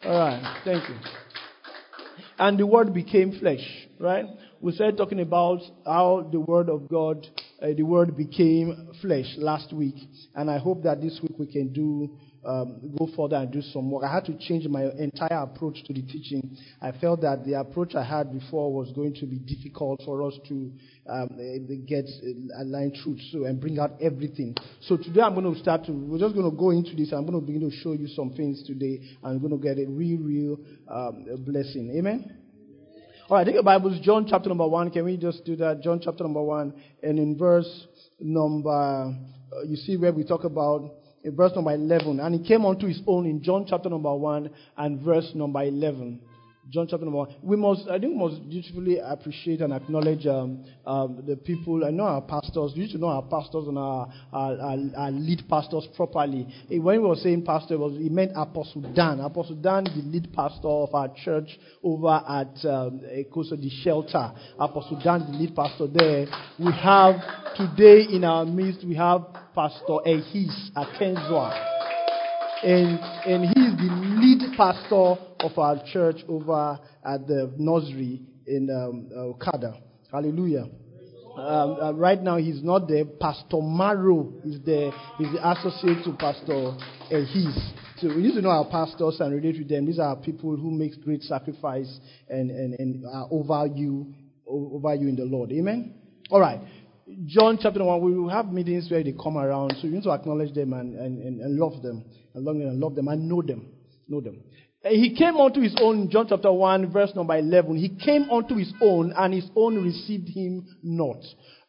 All right. Thank you. And the word became flesh, right? We started talking about how the word of God, the word became flesh last week. And I hope that this week we can go further and do some work. I had to change my entire approach to the teaching. I felt that the approach I had before was going to be difficult for us to get aligned truth and bring out everything. So today we're just going to go into this. I'm going to begin to show you some things today. I'm going to get a real blessing. Amen? All right, take your Bibles, John chapter number 1. Can we just do that? John chapter number 1. And in verse number, you see where we talk about, in verse number 11. And he came unto his own in John chapter number 1 and verse number 11. John chapter number 1. We must dutifully appreciate and acknowledge the people. I know our pastors. We used to know our pastors and our lead pastors properly. When we were saying pastor, it meant Apostle Dan. Apostle Dan is the lead pastor of our church over at Koso the Shelter. Apostle Dan is the lead pastor there. We have today in our midst, we have Pastor Ehis Akenzwa. And he is the lead pastor of our church over at the nursery in Okada. Hallelujah. Right now he's not there. Pastor Maro is there. He's the associate to Pastor Ehis. So we need to know our pastors and relate with them. These are people who make great sacrifice and are over you in the Lord. Amen? All right. John chapter 1, we will have meetings where they come around, so you need to acknowledge them and love them, and love them and know them. He came unto his own, John chapter 1, verse number 11. He came unto his own, and his own received him not.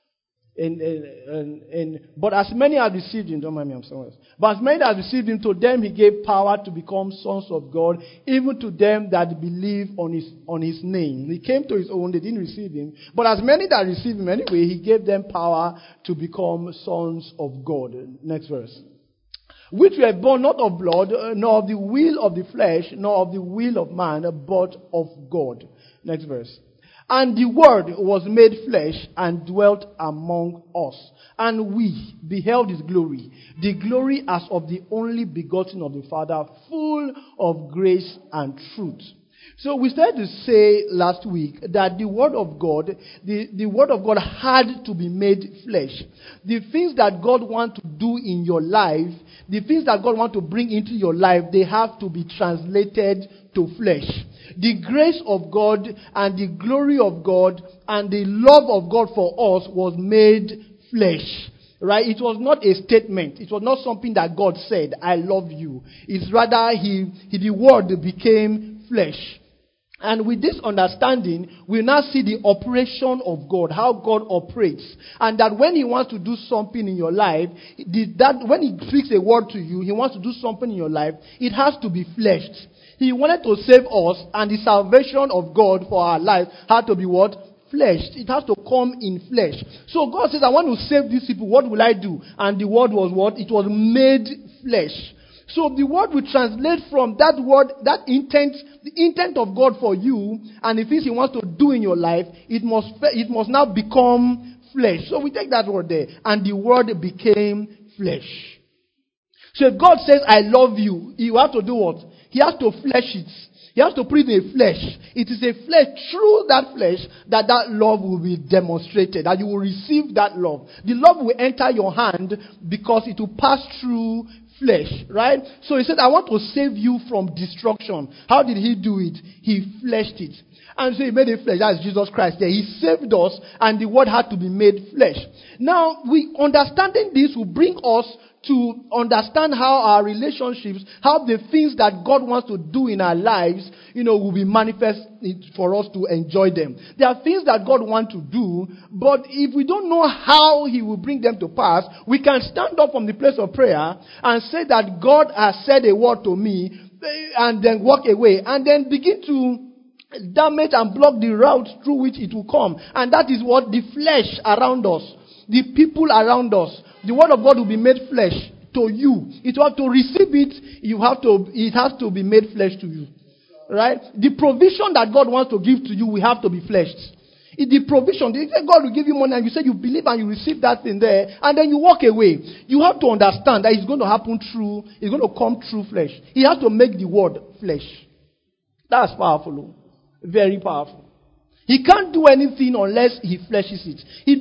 But as many as received him, don't mind me, I'm somewhere else. But as many as received him, to them he gave power to become sons of God, even to them that believe on his name. He came to his own, they didn't receive him. But as many that received him anyway, he gave them power to become sons of God. Next verse. Which were born not of blood, nor of the will of the flesh, nor of the will of man, but of God. Next verse. And the Word was made flesh and dwelt among us. And we beheld his glory. The glory as of the only begotten of the Father, full of grace and truth. So we started to say last week that the Word of God, the Word of God had to be made flesh. The things that God wants to do in your life, the things that God wants to bring into your life, they have to be translated to flesh. The grace of God and the glory of God and the love of God for us was made flesh. Right? It was not a statement. It was not something that God said, I love you. It's rather the word became flesh. And with this understanding, we now see the operation of God, how God operates. And that when he wants to do something in your life, when he speaks a word to you, he wants to do something in your life, it has to be fleshed. He wanted to save us, and the salvation of God for our life had to be what? Fleshed. It has to come in flesh. So God says, I want to save these people. What will I do? And the word was what? It was made flesh. So the word will translate from that word, that intent, the intent of God for you, and the things he wants to do in your life, it must now become flesh. So we take that word there, and the word became flesh. So if God says, I love you, you have to do what? He has to flesh it. He has to put it in a flesh. It is a flesh, through that flesh, that love will be demonstrated, that you will receive that love. The love will enter your hand because it will pass through flesh, right? So he said, I want to save you from destruction. How did he do it? He fleshed it. And so he made it flesh. That's Jesus Christ there. He saved us, and the word had to be made flesh. Now, understanding this will bring us to understand how our relationships, how the things that God wants to do in our lives, will be manifest for us to enjoy them. There are things that God wants to do, but if we don't know how he will bring them to pass, we can stand up from the place of prayer and say that God has said a word to me, and then walk away, and then begin to damage and block the route through which it will come. And that is what the flesh around us, the people around us, the word of God will be made flesh to you. It will have to receive it. It has to be made flesh to you. Right? The provision that God wants to give to you will have to be fleshed. The provision, God will give you money and you say you believe and you receive that thing there, and then you walk away. You have to understand that it's going to happen it's going to come through flesh. He has to make the word flesh. That's powerful. Very powerful. He can't do anything unless he fleshes it. He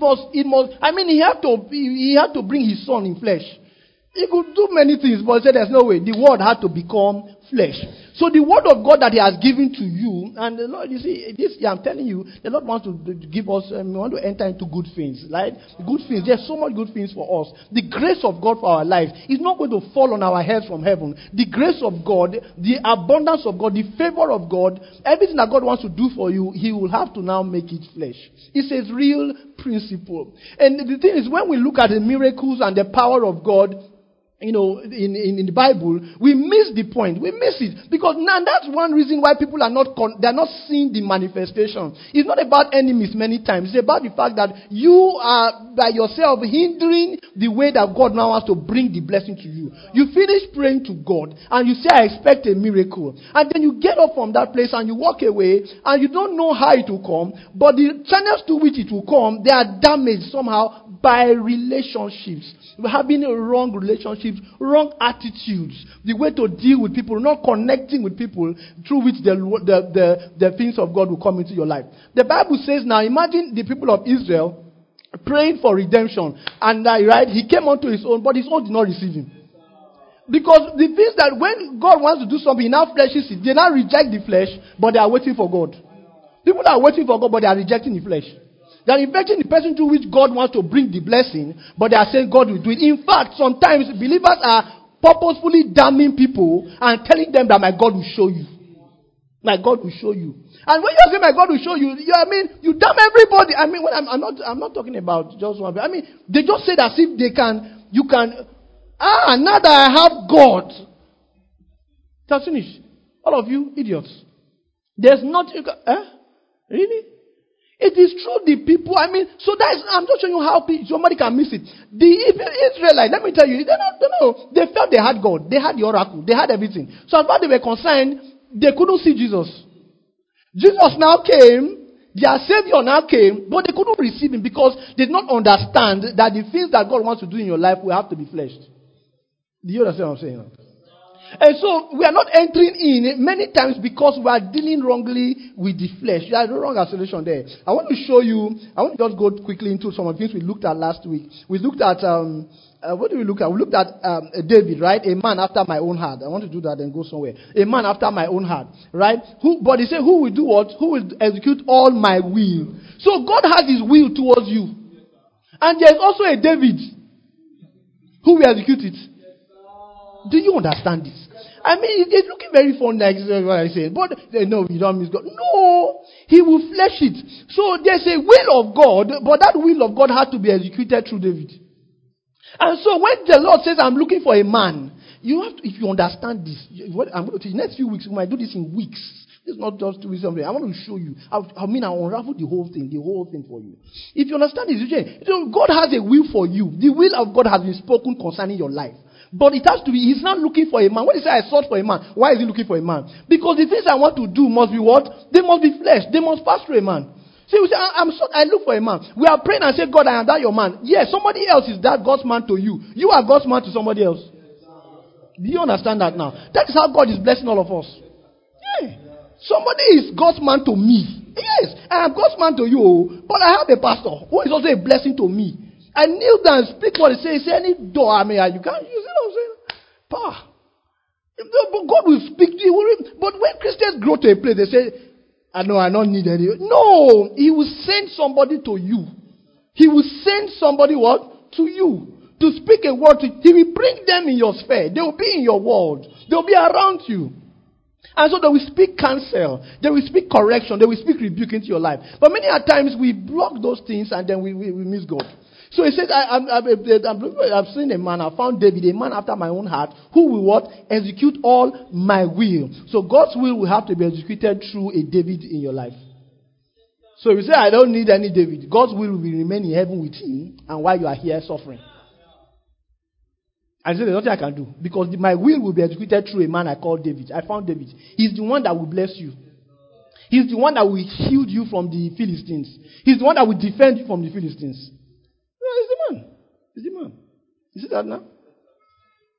had to bring his son in flesh. He could do many things, but he said there's no way. The word had to become flesh. So the word of God that he has given to you, and the Lord, you see, I'm telling you, the Lord wants to give us, we want to enter into good things, right? Good things. There's so much good things for us. The grace of God for our lives is not going to fall on our heads from heaven. The grace of God, the abundance of God, the favor of God, everything that God wants to do for you, he will have to now make it flesh. It's a real principle. And the thing is, when we look at the miracles and the power of God, in the Bible, we miss the point. We miss it. Because now that's one reason why people are they're not seeing the manifestation. It's not about enemies many times. It's about the fact that you are by yourself hindering the way that God now wants to bring the blessing to you. You finish praying to God and you say, I expect a miracle. And then you get up from that place and you walk away and you don't know how it will come. But the channels to which it will come, they are damaged somehow by relationships. We're having wrong relationships, wrong attitudes, the way to deal with people, not connecting with people through which the things of God will come into your life. The Bible says now, imagine the people of Israel praying for redemption. And right, he came unto his own, but his own did not receive him. Because the things that when God wants to do something, he now fleshes it. They now reject the flesh, but they are waiting for God. People are waiting for God, but they are rejecting the flesh. They are rejecting the person through which God wants to bring the blessing, but they are saying God will do it. In fact, sometimes believers are purposefully damning people and telling them that my God will show you. My God will show you. And when you say my God will show you, you damn everybody. I'm not talking about just one. They just say that as if now that I have God. That's finished. All of you idiots. There's not, really? It is true the people, I'm just showing you how somebody can miss it. The Israelites, let me tell you, they felt they had God. They had the oracle. They had everything. So as far as they were concerned, they couldn't see Jesus. Jesus now came, their Savior now came, but they couldn't receive him because they did not understand that the things that God wants to do in your life will have to be fleshed. Do you understand what I'm saying? And so we are not entering in many times because we are dealing wrongly with the flesh. There is no wrong acceleration there. I want to just go quickly into some of the things we looked at last week. We looked at, what did we look at? We looked at David, right? A man after my own heart. I want to do that and go somewhere. A man after my own heart, right? But he said, who will do what? Who will execute all my will? So God has his will towards you. And there is also a David who will execute it. Do you understand this? It's looking very fun, like what I said. But no, you don't miss God. No, he will flesh it. So there's a will of God, but that will of God had to be executed through David. And so when the Lord says, I'm looking for a man, you have to, if you understand this, what I'm going to teach next few weeks, we might do this in weeks. It's not just 2 weeks. I want to show you. I'll unravel the whole thing for you. If you understand this, God has a will for you. The will of God has been spoken concerning your life. But it has to be, he's not looking for a man. When he says I sought for a man, why is he looking for a man? Because the things I want to do must be what? They must be flesh. They must pass through a man. See, we say, I look for a man. We are praying and say, God, I am that your man. Yes, somebody else is that God's man to you. You are God's man to somebody else. Do you understand that now? That is how God is blessing all of us. Yeah. Somebody is God's man to me. Yes, I am God's man to you. But I have a pastor who is also a blessing to me. I kneel down and speak what he says. He says, any door you can't use it. I'm saying, power. But God will speak to you. But when Christians grow to a place, they say, I don't need any. No, he will send somebody to you. He will send somebody what? To you. To speak a word to you. He will bring them in your sphere. They will be in your world. They will be around you. And so they will speak counsel. They will speak correction. They will speak rebuke into your life. But many a times we block those things and then we miss God. So he said, I've seen a man, I found David, a man after my own heart, who will what? Execute all my will. So God's will have to be executed through a David in your life. So if you say, I don't need any David, God's will remain in heaven with him, and while you are here suffering. I said, there's nothing I can do. Because my will be executed through a man I call David. I found David. He's the one that will bless you. He's the one that will shield you from the Philistines. He's the one that will defend you from the Philistines. He's the man. You see that now?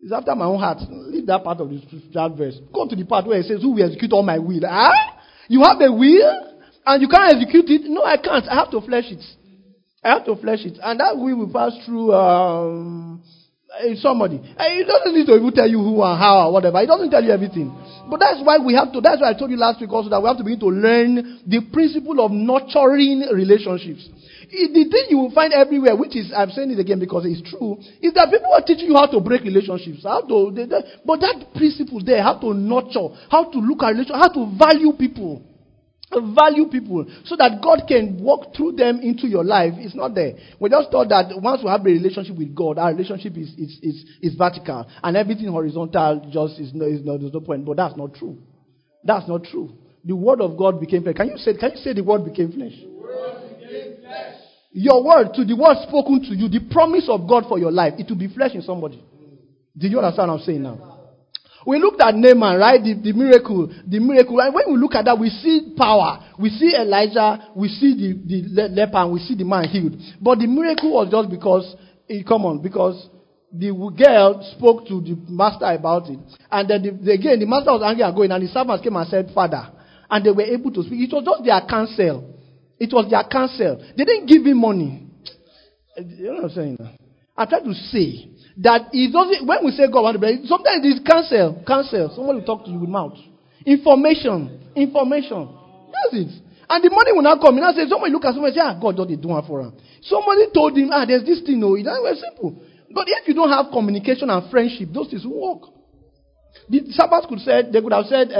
It's after my own heart. Leave that part of that verse. Go to the part where it says, who will execute all my will? You have a will and you can't execute it? No, I can't. I have to flesh it. And that will pass through somebody. It doesn't need to even tell you who and how or whatever. It doesn't tell you everything. But that's why that's why I told you last week also that we have to begin to learn the principle of nurturing relationships. The thing you will find everywhere, which is, I'm saying it again because it's true, is that people are teaching you how to break relationships. But that principle there, how to nurture, how to look at relationships, how to value people. Value people so that God can walk through them into your life. It's not there. We just thought that once we have a relationship with God, our relationship is vertical and everything horizontal just there's no point. But that's not true. That's not true. The word of God became flesh. Can you say the word became flesh? The word became flesh. Your word, to the word spoken to you, the promise of God for your life, it will be flesh in somebody. Do you understand what I'm saying now? We looked at Naaman, right? The miracle. And when we look at that, we see power. We see Elijah. We see the leper. And we see the man healed. But the miracle was just because the girl spoke to the master about it. And then the master was angry and going. And the servants came and said, Father. And they were able to speak. It was just their counsel. They didn't give him money. You know what I'm saying? I'm trying to say that it doesn't, when we say God want to bless, sometimes it's counsel. Someone will talk to you with mouth. Information. That's it. And the money will not come. You know, say somebody look at someone and say, God don't do it for him. Somebody told him, there's this thing, no, it's very simple. But if you don't have communication and friendship, those things won't work. The Sabbath they could have said,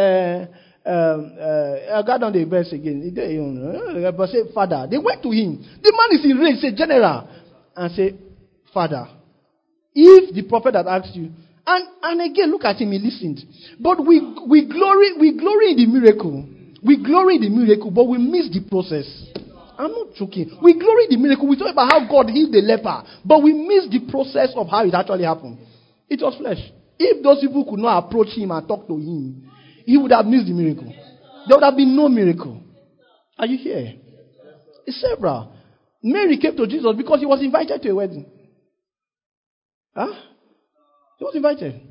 God on the verse again. But say, Father. They went to him. The man is enraged, say, General. And say, Father. If the prophet had asked you, and again, look at him, he listened. But we glory in the miracle. We glory in the miracle, but we miss the process. I'm not joking. We glory in the miracle. We talk about how God healed the leper, but we miss the process of how it actually happened. It was flesh. If those people could not approach him and talk to him, he would have missed the miracle. There would have been no miracle. Are you here? It's several. Mary came to Jesus because he was invited to a wedding. He was invited.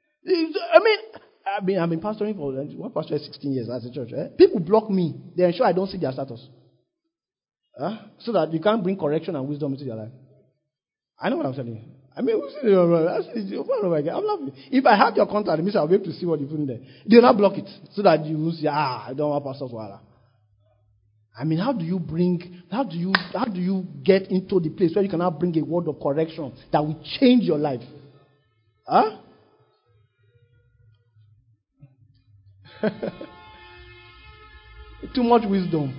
I've been pastoring for one pastor 16 years as a church. People block me. They ensure I don't see their status. So that you can't bring correction and wisdom into their life. I know what I'm telling you. I'm laughing. If I had your contact, it means I'll be able to see what you put in there. They will not block it so that you will say, I don't want pastors. How do you get into the place where you cannot bring a word of correction that will change your life? Too much wisdom.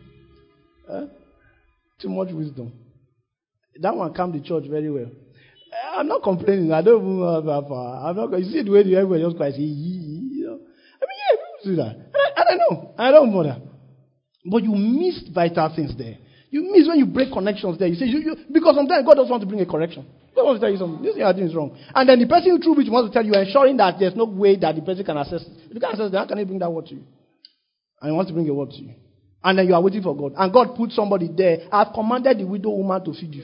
Too much wisdom. That one calmed the church very well. I'm not complaining. I don't even know that far. I'm not. You see the way everybody just cries. People do that. And I know. I don't bother. But you missed vital things there. You miss when you break connections there. You say because sometimes God doesn't want to bring a correction. God wants to tell you something. This thing you're doing is wrong. And then the person through which wants to tell you, ensuring that there's no way that the person can access it. If you can access it, how can he bring that word to you? And he wants to bring a word to you. And then you are waiting for God. And God put somebody there. I've commanded the widow woman to feed you.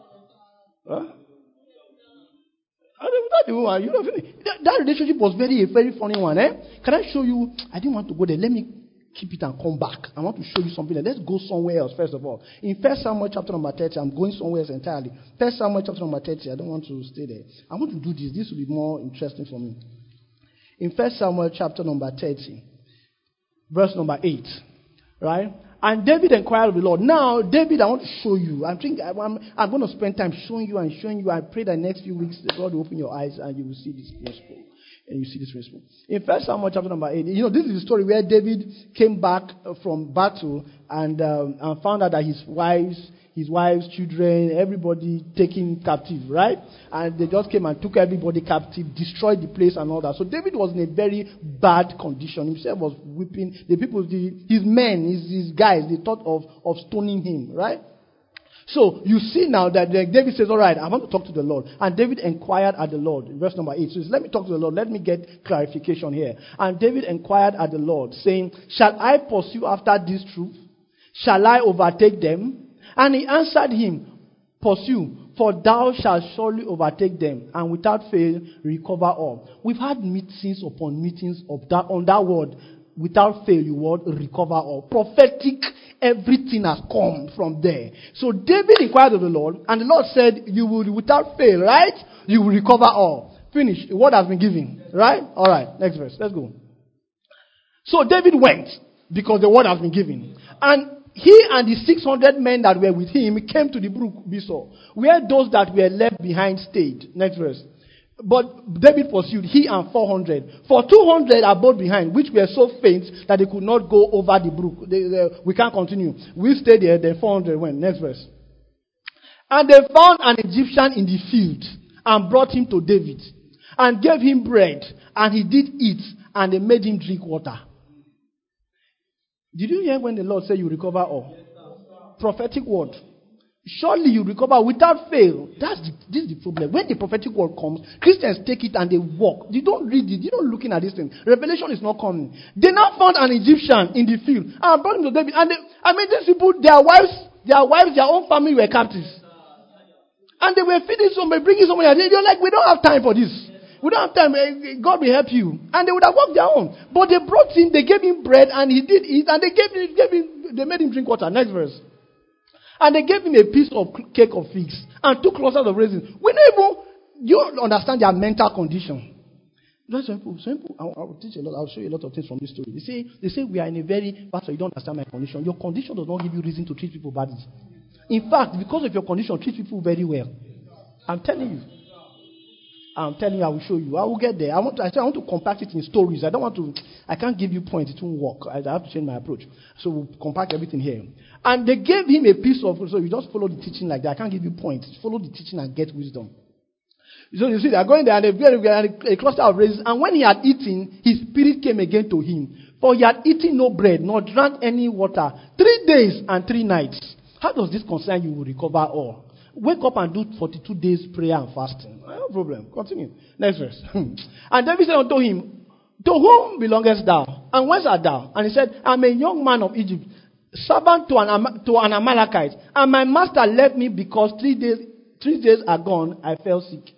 That relationship was very funny one. Can I show you? I didn't want to go there. Let me keep it and come back. I want to show you something. Let's go somewhere else first of all. In 1 Samuel chapter number 30, I'm going somewhere else entirely. 1 Samuel chapter number 30, I don't want to stay there. I want to do this. This will be more interesting for me. In 1 Samuel chapter number 30, verse number 8, right? And David inquired of the Lord. Now, David, I want to show you. I'm going to spend time showing you. I pray that next few weeks, the Lord will open your eyes and you will see this principle. And you see this principle. In 1 Samuel chapter number 8, this is the story where David came back from battle and found out that his wives, children, everybody taken captive, right? And they just came and took everybody captive, destroyed the place and all that. So David was in a very bad condition. Himself was weeping. The people, his men, his guys, they thought of stoning him, right? So you see now that David says, all right, I want to talk to the Lord. And David inquired at the Lord. In verse number 8 says, let me talk to the Lord. Let me get clarification here. And David inquired at the Lord, saying, shall I pursue after this troop? Shall I overtake them? And he answered him, pursue, For thou shalt surely overtake them, and without fail recover all. We've had meetings upon meetings on that word. Without fail, you will recover all. Prophetic, everything has come from there. So David inquired of the Lord, and the Lord said, you will, without fail, right? You will recover all. Finish. The word has been given. Right? Alright, next verse. Let's go. So David went, because the word has been given. And he and the 600 men that were with him came to the brook Besor, where those that were left behind stayed. Next verse. But David pursued, he and 400. For 200 are both behind, which were so faint that they could not go over the brook. We can't continue. We stayed there, then 400 went. Next verse. And they found an Egyptian in the field and brought him to David and gave him bread, and he did eat, and they made him drink water. Did you hear when the Lord said you recover all? Prophetic word. Surely you recover without fail. This is the problem. When the prophetic word comes, Christians take it and they walk. You don't read it. You're not looking at this thing. Revelation is not coming. They now found an Egyptian in the field and brought him to David. And these people, their wives, their own family were captives. And they were feeding somebody, bringing somebody. They're like, we don't have time for this. We don't have time. God will help you. And they would have worked their own. But they brought him, they gave him bread, and he did eat, and they made him drink water. Next verse. And they gave him a piece of cake of figs and 2 clusters of raisins. You understand their mental condition. Some people, I will teach a lot. I'll show you a lot of things from this story. They say we are in a very, pastor, you don't understand my condition. Your condition does not give you reason to treat people badly. In fact, because of your condition, treat people very well. I'm telling you, I will show you. I will get there. I want to compact it in stories. I can't give you points. It won't work. I have to change my approach. So we'll compact everything here. And they gave him a piece of, so you just follow the teaching like that. I can't give you points. Follow the teaching and get wisdom. So you see, they're going there and they get a cluster of raisins. And when he had eaten, his spirit came again to him. For he had eaten no bread, nor drank any water. 3 days and 3 nights. How does this concern you will recover all? Wake up and do 42 days prayer and fasting. No problem. Continue. Next verse. And David said unto him, to whom belongest thou? And whence art thou? And he said, I'm a young man of Egypt, servant to an Amalekite. And my master left me because 3 days are gone, I fell sick.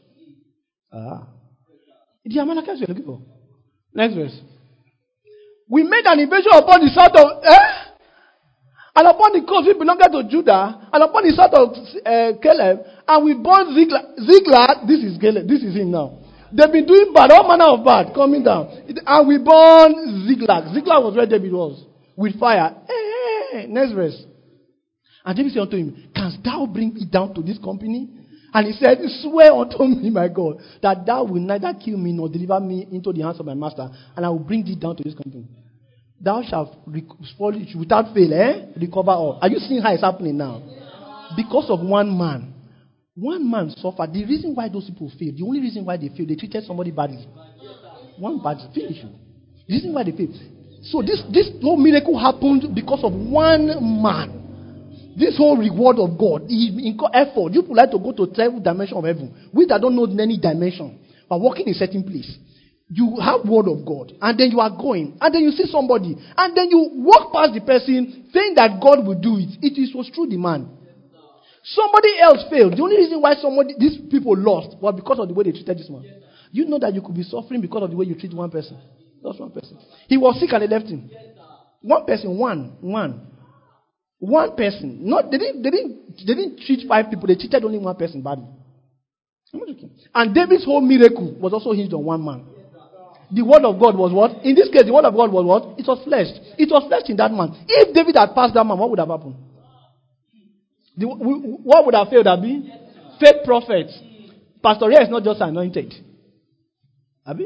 The Amalekites you're looking for. Next verse. We made an invasion upon the south of... And upon the coast which belonged to Judah, and upon the south of Caleb, and we burned Ziklag. This is Caleb. This is him now. They've been doing bad, all manner of bad, coming down. And we burned Ziklag. Ziklag was where David was, with fire. Next verse. And David said unto him, canst thou bring me down to this company? And he said, swear unto me, my God, that thou wilt neither kill me nor deliver me into the hands of my master, and I will bring thee down to this company. Thou shalt without fail, recover all. Are you seeing how it's happening now? Because of one man. One man suffered. The reason why those people failed, the only reason why they failed, they treated somebody badly. One bad finish. The reason why they failed. So this whole miracle happened because of one man. This whole reward of God, in effort. You people like to go to 12 dimension of heaven. We that don't know any dimension, but walking in a certain place. You have word of God, and then you are going, and then you see somebody, and then you walk past the person saying that God will do it. It was through the man. Somebody else failed. The only reason why these people lost was because of the way they treated this man. You know that you could be suffering because of the way you treat one person. Just one person. He was sick and they left him. One person, one person. Not they didn't treat 5 people. They treated only one person badly. And David's whole miracle was also hinged on one man. The word of God was what? In this case, the word of God was what? It was flesh. It was flesh in that man. If David had passed that man, what would have happened? What would have failed? That be? Fake prophets. Pastor Ray is not just anointed. Abi?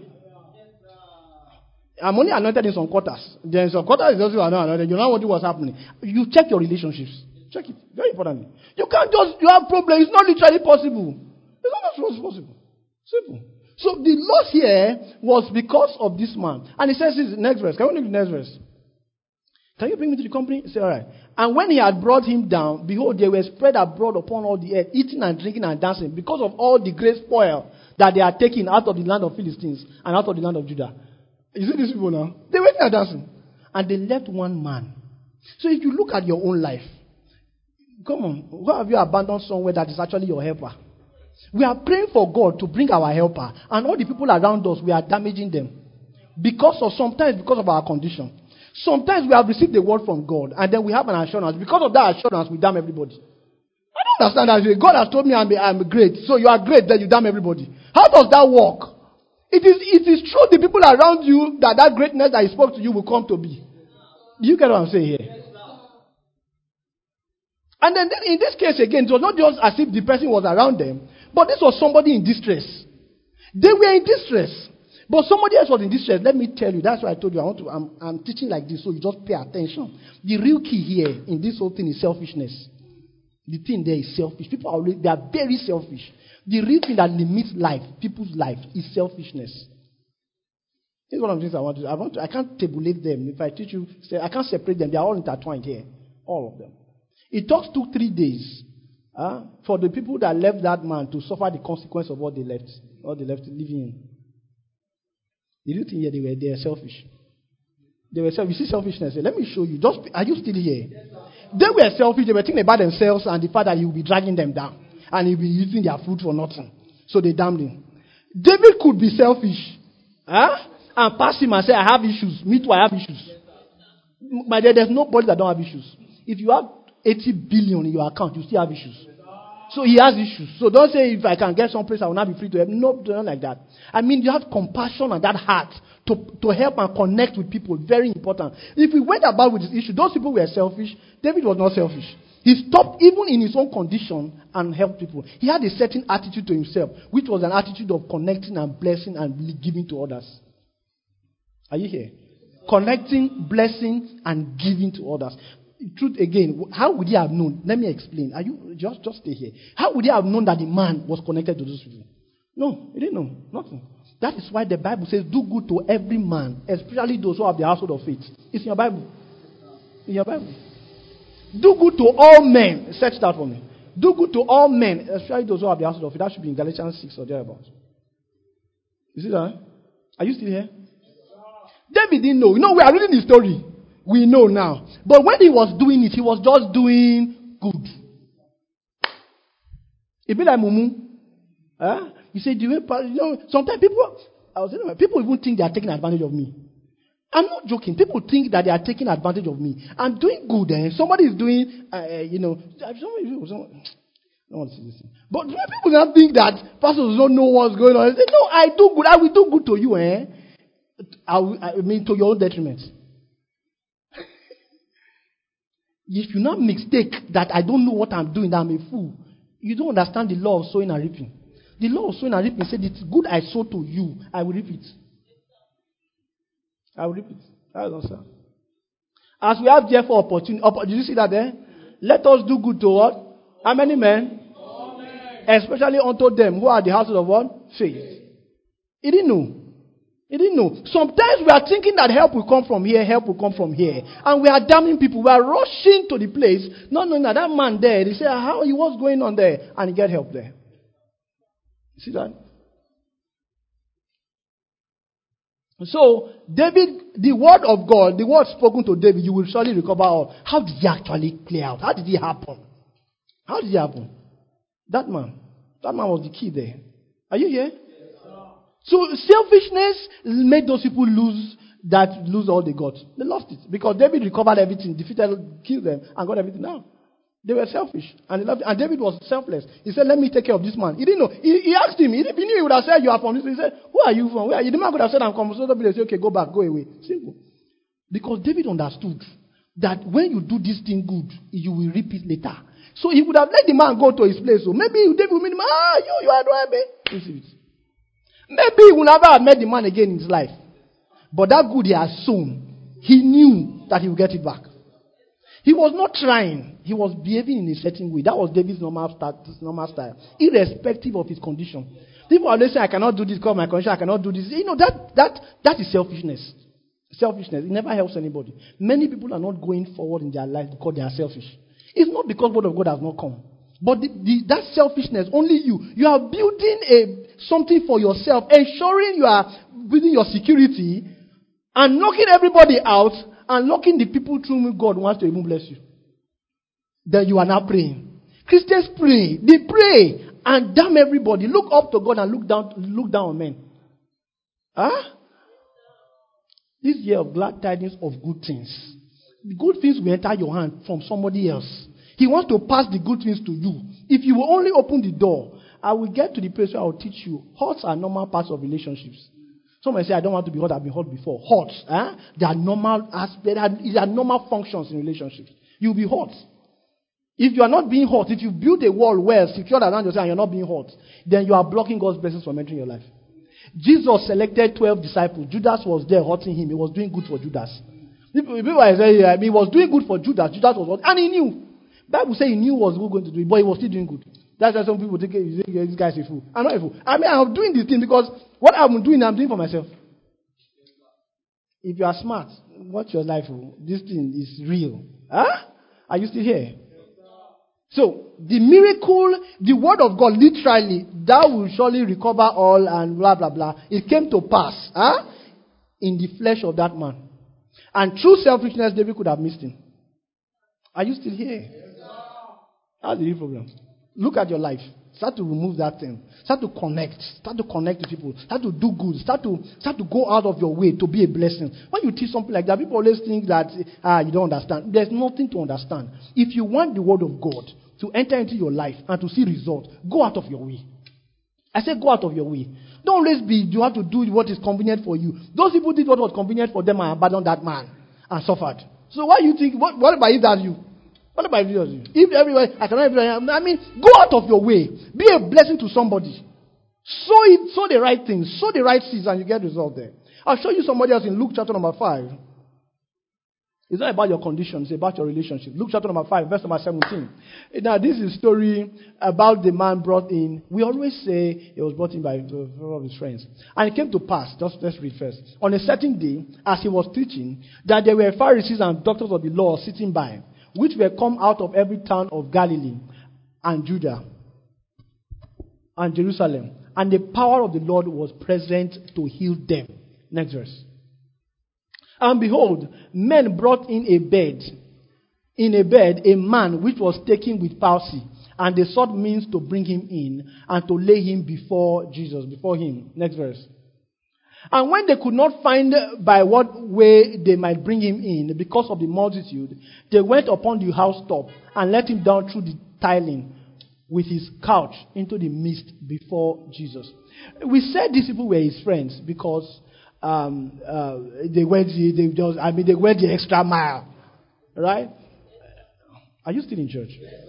I'm only anointed in some quarters. Then some quarters is also anointed. You know what was happening. You check your relationships. Check it. Very importantly. You can't you have problems. It's not literally possible. It's not possible. Simple. So the loss here was because of this man. And he says this next verse. Can we look at the next verse? Can you bring me to the company? He said, all right. And when he had brought him down, behold, they were spread abroad upon all the earth, eating and drinking and dancing, because of all the great spoil that they had taken out of the land of Philistines and out of the land of Judah. You see these people now? They were eating and dancing. And they left one man. So if you look at your own life, come on, why have you abandoned somewhere that is actually your helper? We are praying for God to bring our helper, and all the people around us, we are damaging them. Sometimes because of our condition. Sometimes we have received the word from God, and then we have an assurance. Because of that assurance, we damn everybody. I don't understand that. God has told me I'm great, so you are great, then you damn everybody. How does that work? It is true the people around you that greatness that He spoke to you will come to be. Do you get what I'm saying here? And then in this case again, it was not just as if the person was around them, but this was somebody in distress. They were in distress. But somebody else was in distress. Let me tell you, that's why I told you I'm teaching like this, so you just pay attention. The real key here in this whole thing is selfishness. The thing there is selfish. People they are very selfish. The real thing that limits life, people's life, is selfishness. This is one of the things I want to do. I can't tabulate them. If I teach you, I can't separate them. They are all intertwined here. All of them. It took 3 days for the people that left that man to suffer the consequence of what they left living in. The real thing here, they were selfish. They were selfish. You see selfishness. Let me show you. Are you still here? They were selfish. They were thinking about themselves and the fact that He will be dragging them down. And He will be using their food for nothing. So they damned Him. David could be selfish. And pass him and say, I have issues. Me too, I have issues. But there's nobody that don't have issues. If you have 80 billion in your account, you still have issues. So he has issues. So don't say, if I can get someplace, I will not be free to help. No, not like that. I mean, you have compassion and that heart to help and connect with people. Very important. If we went about with this issue, those people were selfish. David was not selfish. He stopped even in his own condition and helped people. He had a certain attitude to himself, which was an attitude of connecting and blessing and giving to others. Are you here? Connecting, blessing, and giving to others. Truth again, how would he have known? Let me explain. Are you just stay here? How would he have known that the man was connected to those people? No, he didn't know. Nothing. That is why the Bible says, do good to every man, especially those who have the household of faith. It's in your Bible. In your Bible. Do good to all men. Search that for me. Do good to all men, especially those who have the household of faith. That should be in Galatians 6 or thereabouts. You see that? Are you still here? David didn't know. We are reading the story. We know now. But when he was doing it, he was just doing good. It be like Mumu. You say, sometimes people even think they are taking advantage of me. I'm not joking. People think that they are taking advantage of me. I'm doing good. Somebody is doing, I don't want to say this thing. But people don't think that pastors don't know what's going on. They say, no, I do good. I will do good to you. I mean, to your own detriment. If you not mistake that I don't know what I'm doing, that I'm a fool, you don't understand the law of sowing and reaping. The law of sowing and reaping said, it's good I sow to you, I will reap it. I will reap it. That is answer. As we have therefore opportunity, did you see that there? Let us do good to what? How many men? All men. Especially unto them who are the household of what? Faith. He didn't know. He didn't know. Sometimes we are thinking that help will come from here, help will come from here. And we are damning people. We are rushing to the place, not knowing that man there, they say, what's going on there? And he get help there. You see that? So, David, the word of God, the word spoken to David, you will surely recover all. How did he actually clear out? How did it happen? How did it happen? That man was the key there. Are you here? So selfishness made those people lose all they got. They lost it. Because David recovered everything, defeated, killed them, and got everything now. They were selfish. And they loved it. And David was selfless. He said, let me take care of this man. He didn't know. He asked him. If he knew, he would have said, you are from this place. He said, who are you from? Where are you? The man could have said, I'm from so they say, okay, go back, go away. Simple. Because David understood that when you do this thing good, you will reap it later. So he would have let the man go to his place. So maybe David would meet him, you are doing it. Maybe he will never have met the man again in his life. But that good he has sown, he knew that he would get it back. He was not trying. He was behaving in a certain way. That was David's normal style. Irrespective of his condition. People always say, I cannot do this because of my condition. I cannot do this. That is selfishness. Selfishness. It never helps anybody. Many people are not going forward in their life because they are selfish. It's not because word of God has not come. But that selfishness, only you. You are building something for yourself, ensuring you are building your security and knocking everybody out and locking the people through whom God wants to even bless you. Then you are now praying. Christians pray. They pray and damn everybody. Look up to God and look down on men. Huh? This year of glad tidings of good things. The good things will enter your hand from somebody else. He wants to pass the good things to you. If you will only open the door, I will get to the place where I will teach you. Hurts are normal parts of relationships. Somebody say, I don't want to be hurt. I've been hurt before. Hurts. They are normal functions in relationships. You'll be hurt. If you are not being hurt, if you build a wall well, secured around yourself and you're not being hurt, then you are blocking God's blessings from entering your life. Jesus selected 12 disciples. Judas was there hurting him. He was doing good for Judas. People are saying, he was doing good for Judas. Judas was hurt. And he knew. Bible says he knew what was going to do it, but he was still doing good. That's why some people think this guy is a fool. I'm not a fool. I'm doing this thing because what I'm doing for myself. If you are smart, watch your life. This thing is real. Are you still here? So, the miracle, the word of God, literally, thou will surely recover all and blah, blah, blah. It came to pass in the flesh of that man. And through selfishness, David could have missed him. Are you still here? That's the real problem. Look at your life. Start to remove that thing. Start to connect. Start to connect with people. Start to do good. Start to go out of your way to be a blessing. When you teach something like that, people always think that you don't understand. There's nothing to understand. If you want the word of God to enter into your life and to see results, go out of your way. I said go out of your way. Don't always you have to do what is convenient for you. Those people did what was convenient for them and abandoned that man and suffered. So why you think, what about if that's you? What about if that's you? If everywhere, go out of your way. Be a blessing to somebody. Sow the right things. Sow the right seeds and you get result there. I'll show you somebody else in Luke chapter number 5. It's not about your condition, it's about your relationship. Luke chapter number 5, verse number 17. Now, this is a story about the man brought in. We always say he was brought in by one of his friends. And it came to pass, let's read first. On a certain day, as he was teaching, that there were Pharisees and doctors of the law sitting by, which were come out of every town of Galilee and Judah and Jerusalem. And the power of the Lord was present to heal them. Next verse. And behold, men brought in a bed a man which was taken with palsy, and they sought means to bring him in and to lay him before him. Next verse. And when they could not find by what way they might bring him in because of the multitude, they went upon the housetop and let him down through the tiling with his couch into the midst before Jesus. We said these people were his friends because they went the extra mile. Right? Are you still in church? Yes,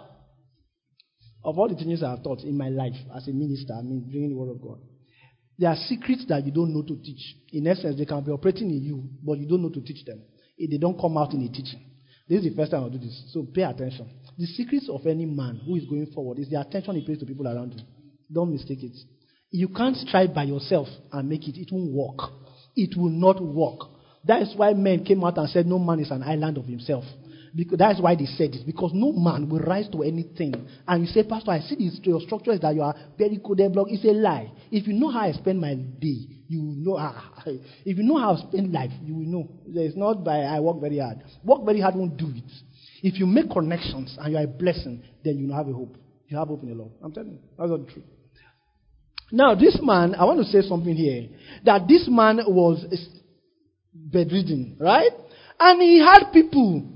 of all the things I have taught in my life as a minister, bringing the word of God, there are secrets that you don't know to teach. In essence, they can be operating in you, but you don't know to teach them. If they don't come out in the teaching. This is the first time I'll do this. So pay attention. The secrets of any man who is going forward is the attention he pays to people around him. Don't mistake it. You can't strive by yourself and make it. It won't work. It will not work. That is why men came out and said no man is an island of himself. Because that is why they said this. Because no man will rise to anything. And you say, Pastor, I see this, your structure is that you are very coded block. It's a lie. If you know how I spend my day, you will know how. If you know how I spend life, you will know. It's not by I work very hard. Work very hard won't do it. If you make connections and you are a blessing, then you have a hope. You have hope in the Lord. I'm telling you. That's not the truth. Now, this man, I want to say something here. That this man was bedridden, right? And he had people.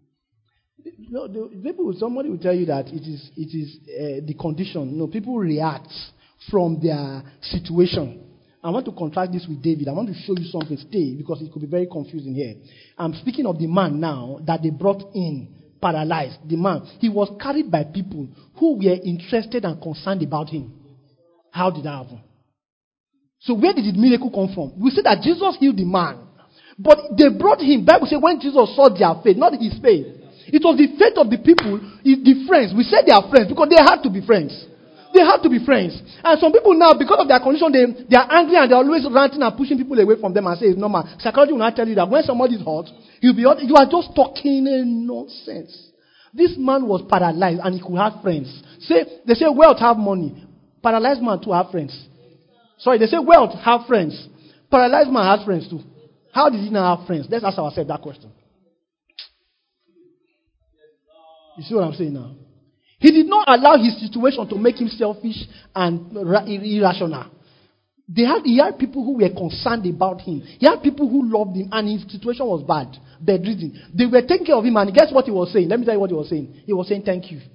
Somebody will tell you that it is the condition. People react from their situation. I want to contrast this with David. I want to show you something. Stay, because it could be very confusing here. I'm speaking of the man now that they brought in, paralyzed. The man, he was carried by people who were interested and concerned about him. How did that happen? So where did the miracle come from? We see that Jesus healed the man. But they brought him. Bible says when Jesus saw their faith, not his faith. It was the faith of the people, the friends. We said they are friends because they had to be friends. They had to be friends. And some people now, because of their condition, they are angry and they're always ranting and pushing people away from them and say it's normal. Psychology will not tell you that when somebody is hot, you are just talking nonsense. This man was paralyzed and he could have friends. They say wealth have money. Paralyzed man too have friends. Sorry, they say wealth have friends. Paralyzed man has friends too. How did he now have friends? Let's ask ourselves that question. You see what I'm saying now? He did not allow his situation to make him selfish and irrational. He had people who were concerned about him. He had people who loved him, and his situation was bad. Bedridden. They were taking care of him, and guess what he was saying? Let me tell you what he was saying. He was saying, thank you.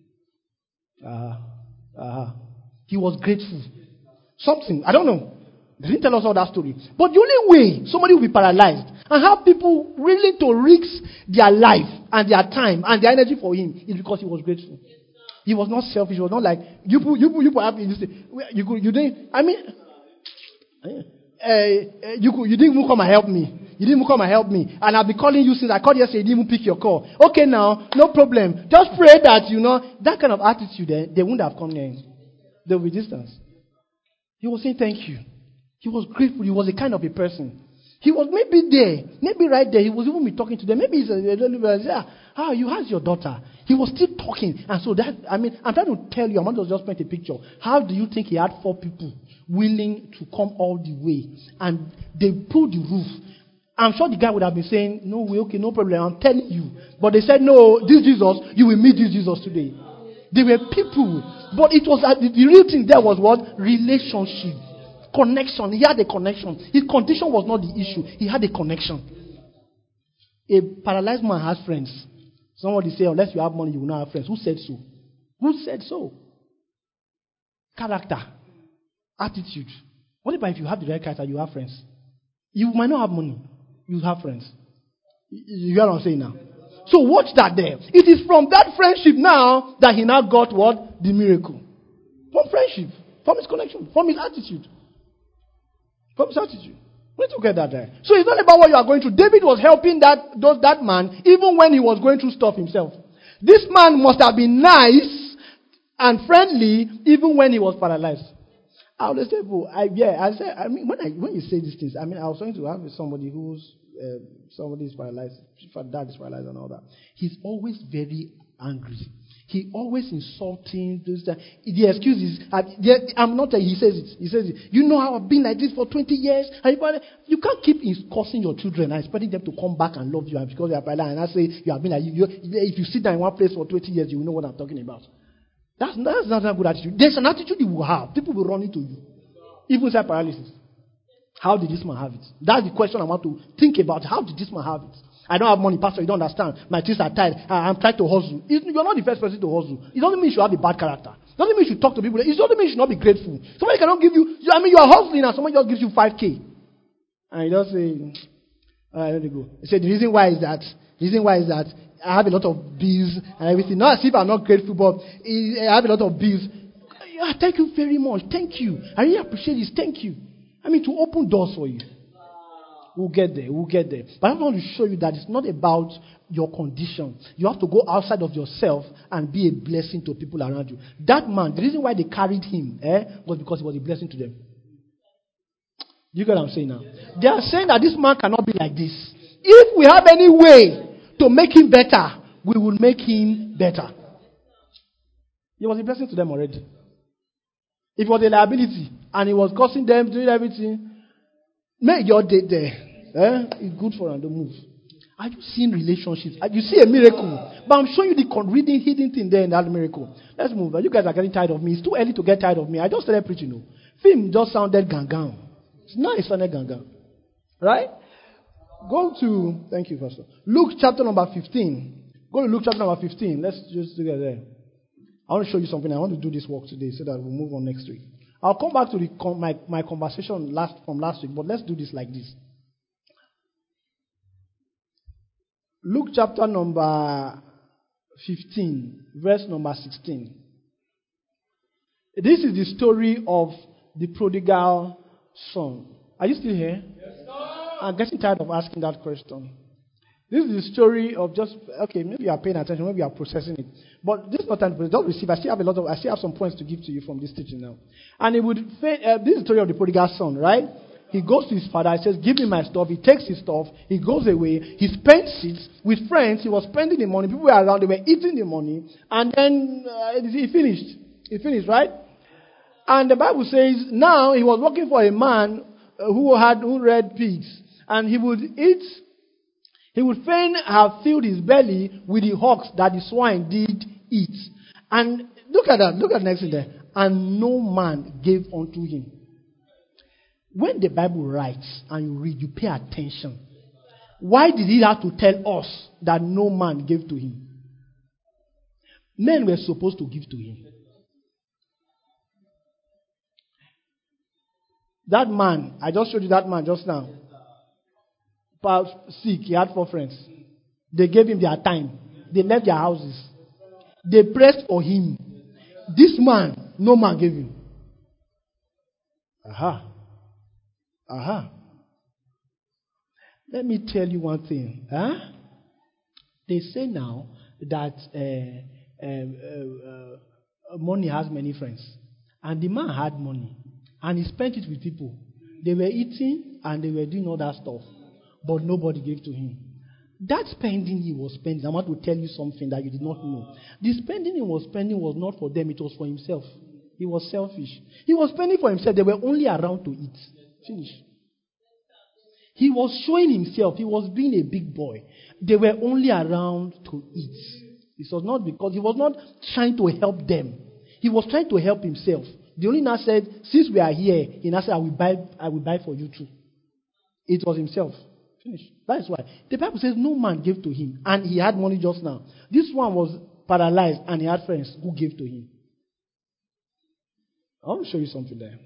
He was grateful. Something. I don't know. They didn't tell us all that story. But the only way somebody will be paralyzed and have people willing to risk their life and their time and their energy for him is because he was grateful. He was not selfish. He was not like, you have you didn't, I mean, you didn't even come and help me. You didn't even come and help me. And I'll be calling you since I called yesterday, you didn't even pick your call. Okay now, no problem. Just pray that, that kind of attitude, they wouldn't have come near him. There will be distance. He was saying thank you. He was grateful. He was a kind of a person. He was maybe there, maybe right there. He was even be talking to them. Maybe he's you have your daughter. He was still talking. And so I'm trying to tell you, I'm not just paint a picture. How do you think he had 4 people willing to come all the way? And they pulled the roof. I'm sure the guy would have been saying, no way, okay, no problem, I'm telling you. But they said, no, this Jesus, you will meet this Jesus today. They were people. But it was, the real thing there was what? Relationship. Connection. He had a connection. His condition was not the issue. He had a connection. A paralyzed man has friends. Somebody say, unless you have money, you will not have friends. Who said so? Who said so? Character. Attitude. What about if you have the right character, you have friends? You might not have money. You have friends. You get what I'm saying now? So watch that there. It is from that friendship now that he now got what? The miracle. From friendship. From his connection. From his attitude. From his attitude. We need to get that there. So it's not about what you are going through. David was helping that man even when he was going through stuff himself. This man must have been nice and friendly even when he was paralyzed. I always say, when you say these things, I was trying to have somebody somebody is paralyzed, dad is paralyzed and all that. He's always very angry. He always insulting. The excuse is, I'm not. He says it. You know how I've been like this for 20 years. You can't keep cursing your children and expecting them to come back and love you because they are paralyzed. And I say you have been like if you sit down in one place for 20 years, you will know what I'm talking about. That's not a good attitude. There's an attitude you will have. People will run into you, even inside paralysis. How did this man have it? That's the question I want to think about. How did this man have it? I don't have money, Pastor. You don't understand. My teeth are tired. I'm trying to hustle. You're not the first person to hustle. It doesn't mean you should have a bad character. It doesn't mean you should talk to people. It doesn't mean you should not be grateful. Somebody cannot give you. You are hustling and somebody just gives you 5K. And you just say, all right, let me go. He said, the reason why is that I have a lot of bills and everything. Not as if I'm not grateful, but I have a lot of bills. Thank you very much. Thank you. I really appreciate this. Thank you. To open doors for you. We'll get there. But I want to show you that it's not about your condition. You have to go outside of yourself and be a blessing to people around you. That man, the reason why they carried him was because he was a blessing to them. You get what I'm saying now? They are saying that this man cannot be like this. If we have any way to make him better, we will make him better. He was a blessing to them already. It was a liability, and he was causing them doing everything. Make your day there. It's good for them to move. Are you seeing relationships? You see a miracle, but I'm showing you the hidden thing there in that miracle. Let's move. You guys are getting tired of me. It's too early to get tired of me. I just started preaching. Film just sounded gangan. It's not. It sounded gangan, right? Thank you, Pastor. Luke chapter number 15. Go to Luke chapter number 15. Let's just get there. I want to show you something. I want to do this work today so that we'll move on next week. I'll come back to my conversation from last week, but let's do this like this. Luke chapter number 15, verse number 16. This is the story of the prodigal son. Are you still here? Yes, sir. I'm getting tired of asking that question. This is the story of maybe you are paying attention, maybe you are processing it. But this is not time to don't receive. I still have some points to give to you from this teaching now. And this is the story of the prodigal son, right? He goes to his father, he says, give me my stuff. He takes his stuff, he goes away, he spends it with friends, he was spending the money, people were around, they were eating the money, and then he finished. He finished, right? And the Bible says, now he was working for a man who reared pigs, and he would fain have filled his belly with the hawks that the swine did eat. And look at that. Look at the next thing there. And no man gave unto him. When the Bible writes and you read, you pay attention. Why did he have to tell us that no man gave to him? Men were supposed to give to him. That man, I just showed you that man just now. Sick, he had 4 friends. They gave him their time. They left their houses. They pressed for him. This man, no man gave him. Aha. Let me tell you one thing. They say now that money has many friends. And the man had money. And he spent it with people. They were eating and they were doing all that stuff. But nobody gave to him. That spending he was spending, I want to tell you something that you did not know. The spending he was spending was not for them, it was for himself. He was selfish. He was spending for himself. They were only around to eat. Finish. He was showing himself. He was being a big boy. They were only around to eat. It was not because he was not trying to help them. He was trying to help himself. The only now said, since we are here, he now said, I will buy for you too. It was himself. Finish. That is why. The Bible says no man gave to him. And he had money just now. This one was paralyzed and he had friends who gave to him. I want to show you something there.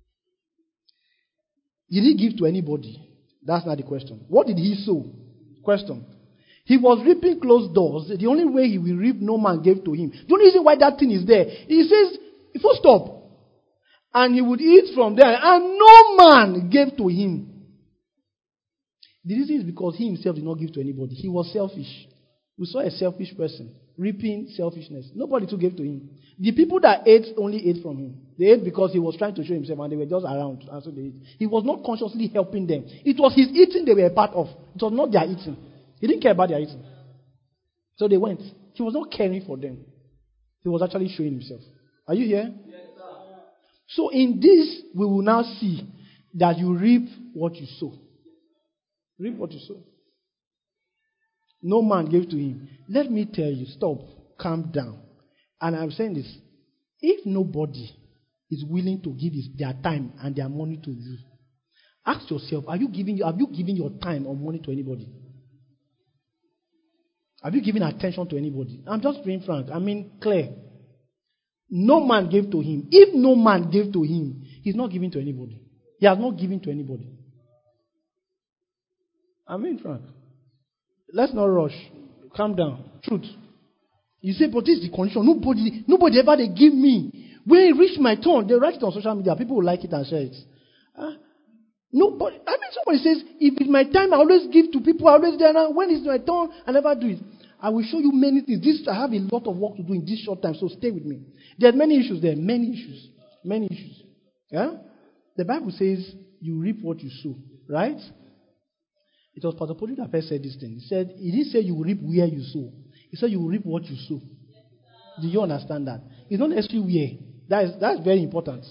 Did he give to anybody? That's not the question. What did he sow? Question. He was reaping closed doors. The only way he will reap, no man gave to him. The only reason why that thing is there, he says, full stop. And he would eat from there, and no man gave to him. The reason is because he himself did not give to anybody. He was selfish. We saw a selfish person reaping selfishness. Nobody too gave to him. The people that ate only ate from him. They ate because he was trying to show himself and they were just around. And so they ate. He was not consciously helping them. It was his eating they were a part of. It was not their eating. He didn't care about their eating. So they went. He was not caring for them. He was actually showing himself. Are you here? Yes, sir. So in this, we will now see that you reap what you sow. Reap what you sow. No man gave to him. Let me tell you, stop, calm down. And I'm saying this. If nobody is willing to give their time and their money to you, ask yourself, have you given your time or money to anybody? Have you given attention to anybody? I'm just being frank. I mean, clear. No man gave to him. If no man gave to him, he's not giving to anybody. He has not given to anybody. I mean, frank. Let's not rush. Calm down. Truth. You say, but this is the condition. Nobody ever they give me. When it reach my turn, they write it on social media. People will like it and share it. Nobody. I mean, somebody says, if it's my time, I always give to people. I always there. Now, when it's my turn, I never do it. I will show you many things. I have a lot of work to do in this short time, so stay with me. There are many issues there. Many issues. Yeah? The Bible says, you reap what you sow. Right? It was Pastor Podi that first said this thing. He didn't say you will reap where you sow. He said you will reap what you sow. Do you understand that? It's not necessarily where. That's very important.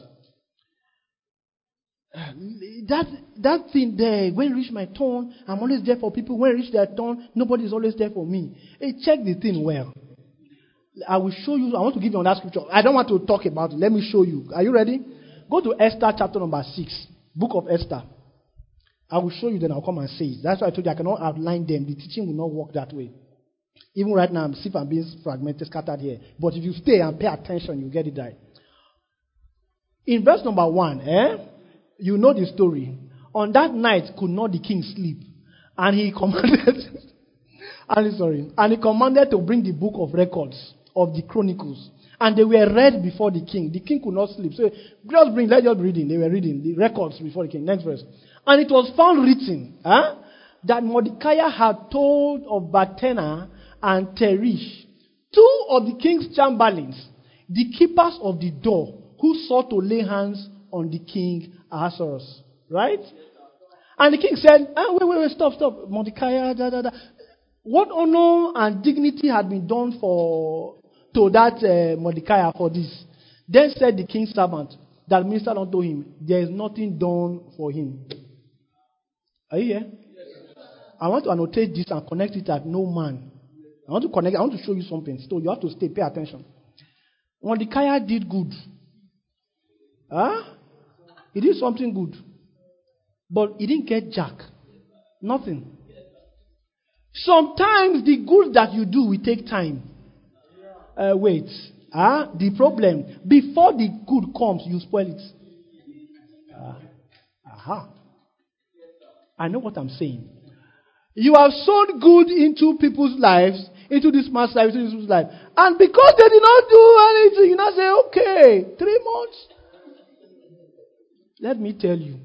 That thing there, when it reach my turn, I'm always there for people. When it reach their turn, nobody is always there for me. Hey, check the thing well. I will show you. I want to give you another scripture. I don't want to talk about it. Let me show you. Are you ready? Go to Esther chapter number 6. Book of Esther. I will show you, then I'll come and say it. That's why I told you I cannot outline them. The teaching will not work that way. Even right now, I'm being fragmented, scattered here. But if you stay and pay attention, you get it right. In verse number 1, you know the story. On that night could not the king sleep. And he commanded, and he commanded to bring the book of records of the chronicles. And they were read before the king. The king could not sleep. So let's be reading. They were reading the records before the king. Next verse. And it was found written that Mordecai had told of Bathena and Teresh, 2 of the king's chamberlains, the keepers of the door, who sought to lay hands on the king Ahasuerus. Right? And the king said, wait, stop. Mordecai, What honor and dignity had been done to that Mordecai for this? Then said the king's servant that ministered unto him, there is nothing done for him. Are you here? Yes. I want to annotate this and connect it at no man. I want to show you something. So you have to stay, pay attention. Mordecai did good. Huh? He did something good. But he didn't get jack. Nothing. Sometimes the good that you do will take time. Wait. The problem, before the good comes, you spoil it. I know what I'm saying. You have sown good into people's lives, into this man's life, into this man's life. And because they did not do anything, you now say, okay, 3 months. Let me tell you.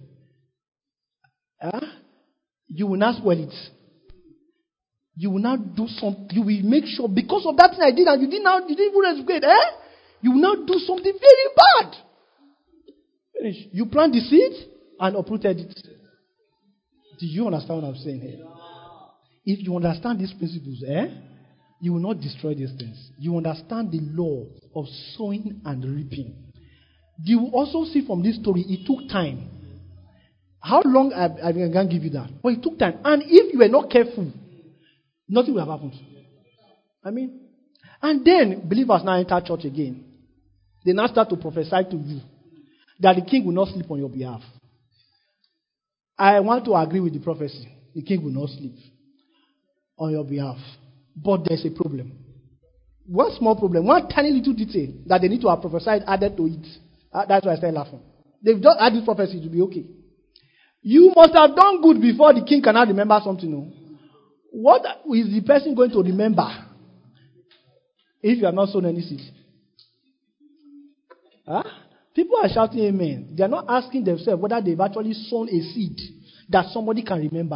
You will not spoil it. You will not do something. You will make sure, because of that thing I did, and you didn't even reciprocate. You will not do something very bad. Finish. You plant the seed and uprooted it. Do you understand what I'm saying here? If you understand these principles, you will not destroy these things. You understand the law of sowing and reaping. You will also see from this story, it took time. How long I can't give you that? But it took time. And if you were not careful, nothing will have happened. And then believers now enter church again. They now start to prophesy to you that the king will not sleep on your behalf. I want to agree with the prophecy. The king will not sleep on your behalf. But there's a problem. One small problem, one tiny little detail that they need to have prophesied added to it. That's why I started laughing. They've just added this prophecy to be okay. You must have done good before the king cannot remember something. No? What is the person going to remember if you have not sown any seed? People are shouting amen. They are not asking themselves whether they've actually sown a seed that somebody can remember.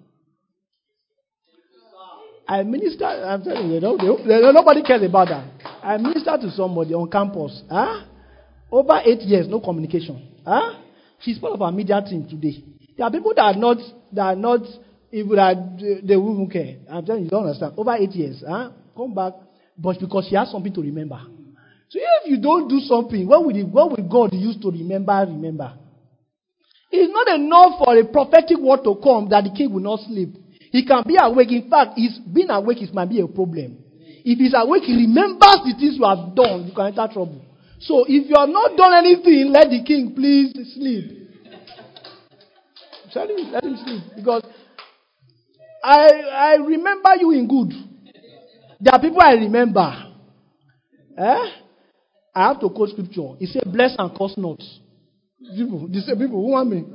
I minister, I'm telling you, nobody cares about that. I minister to somebody on campus. Over 8 years, no communication. She's part of our media team today. There are people that are not even that they won't care. I'm telling you, you don't understand. Over 8 years, come back, but because she has something to remember. So if you don't do something, what will God use to remember? It's not enough for a prophetic word to come that the king will not sleep. He can be awake. In fact, his being awake might be a problem. If he's awake, he remembers the things you have done, you can enter trouble. So if you have not done anything, let the king please sleep. I'm telling you, let him sleep. Because I remember you in good. There are people I remember. I have to quote scripture. He said, bless and curse not. People who want me.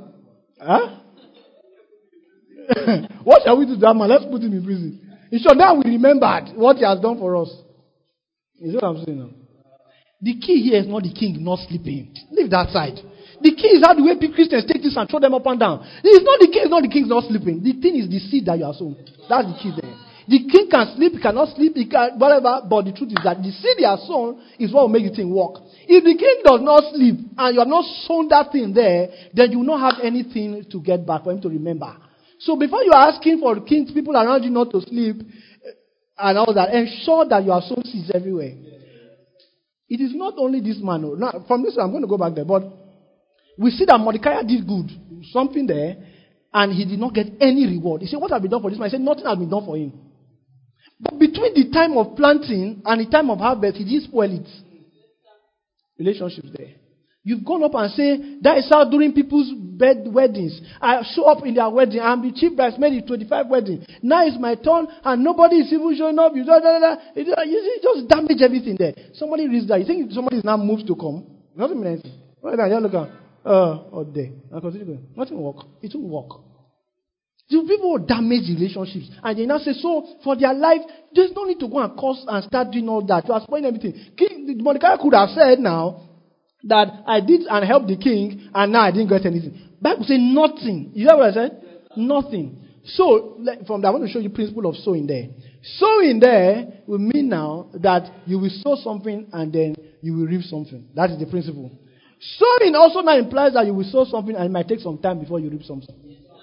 What shall we do to that man? Let's put him in prison. In short, now we remembered what he has done for us. You see what I'm saying now? The key here is not the king not sleeping. Leave that side. The key is how the way Christians take this and throw them up and down. It's not the king not sleeping. The thing is the seed that you are sown. That's the key there. The king can sleep, he cannot sleep, he can whatever, but the truth is that the seed you are sown is what will make the thing work. If the king does not sleep and you have not sown that thing there, then you will not have anything to get back for him to remember. So before you are asking for the king's people around you not to sleep and all that, ensure that you have sown seeds everywhere. It is not only this man. Now, from this, I'm going to go back there. But we see that Mordecai did good, something there, and he did not get any reward. He said, what have been done for this man? He said, nothing has been done for him. But between the time of planting and the time of harvest, he didn't spoil it. Relationships there. You've gone up and say, that is how during people's weddings. I show up in their wedding. I'm the chief bridesmaid in 25 weddings. Now it's my turn and nobody is even showing up. You just damage everything there. Somebody reads that. You think somebody is now moved to come? Nothing means anything. What about you look at? There. Nothing will work. It won't work. So people will damage relationships. And they now say, so for their life, there's no need to go and curse and start doing all that. You are spoiling everything. Mordecai could have said now, that I did and helped the king, and now I didn't get anything. Bible says nothing. You know what I said? Nothing. So, from that, I want to show you principle of sowing there. Sowing there will mean now that you will sow something and then you will reap something. That is the principle. Sowing also now implies that you will sow something and it might take some time before you reap something.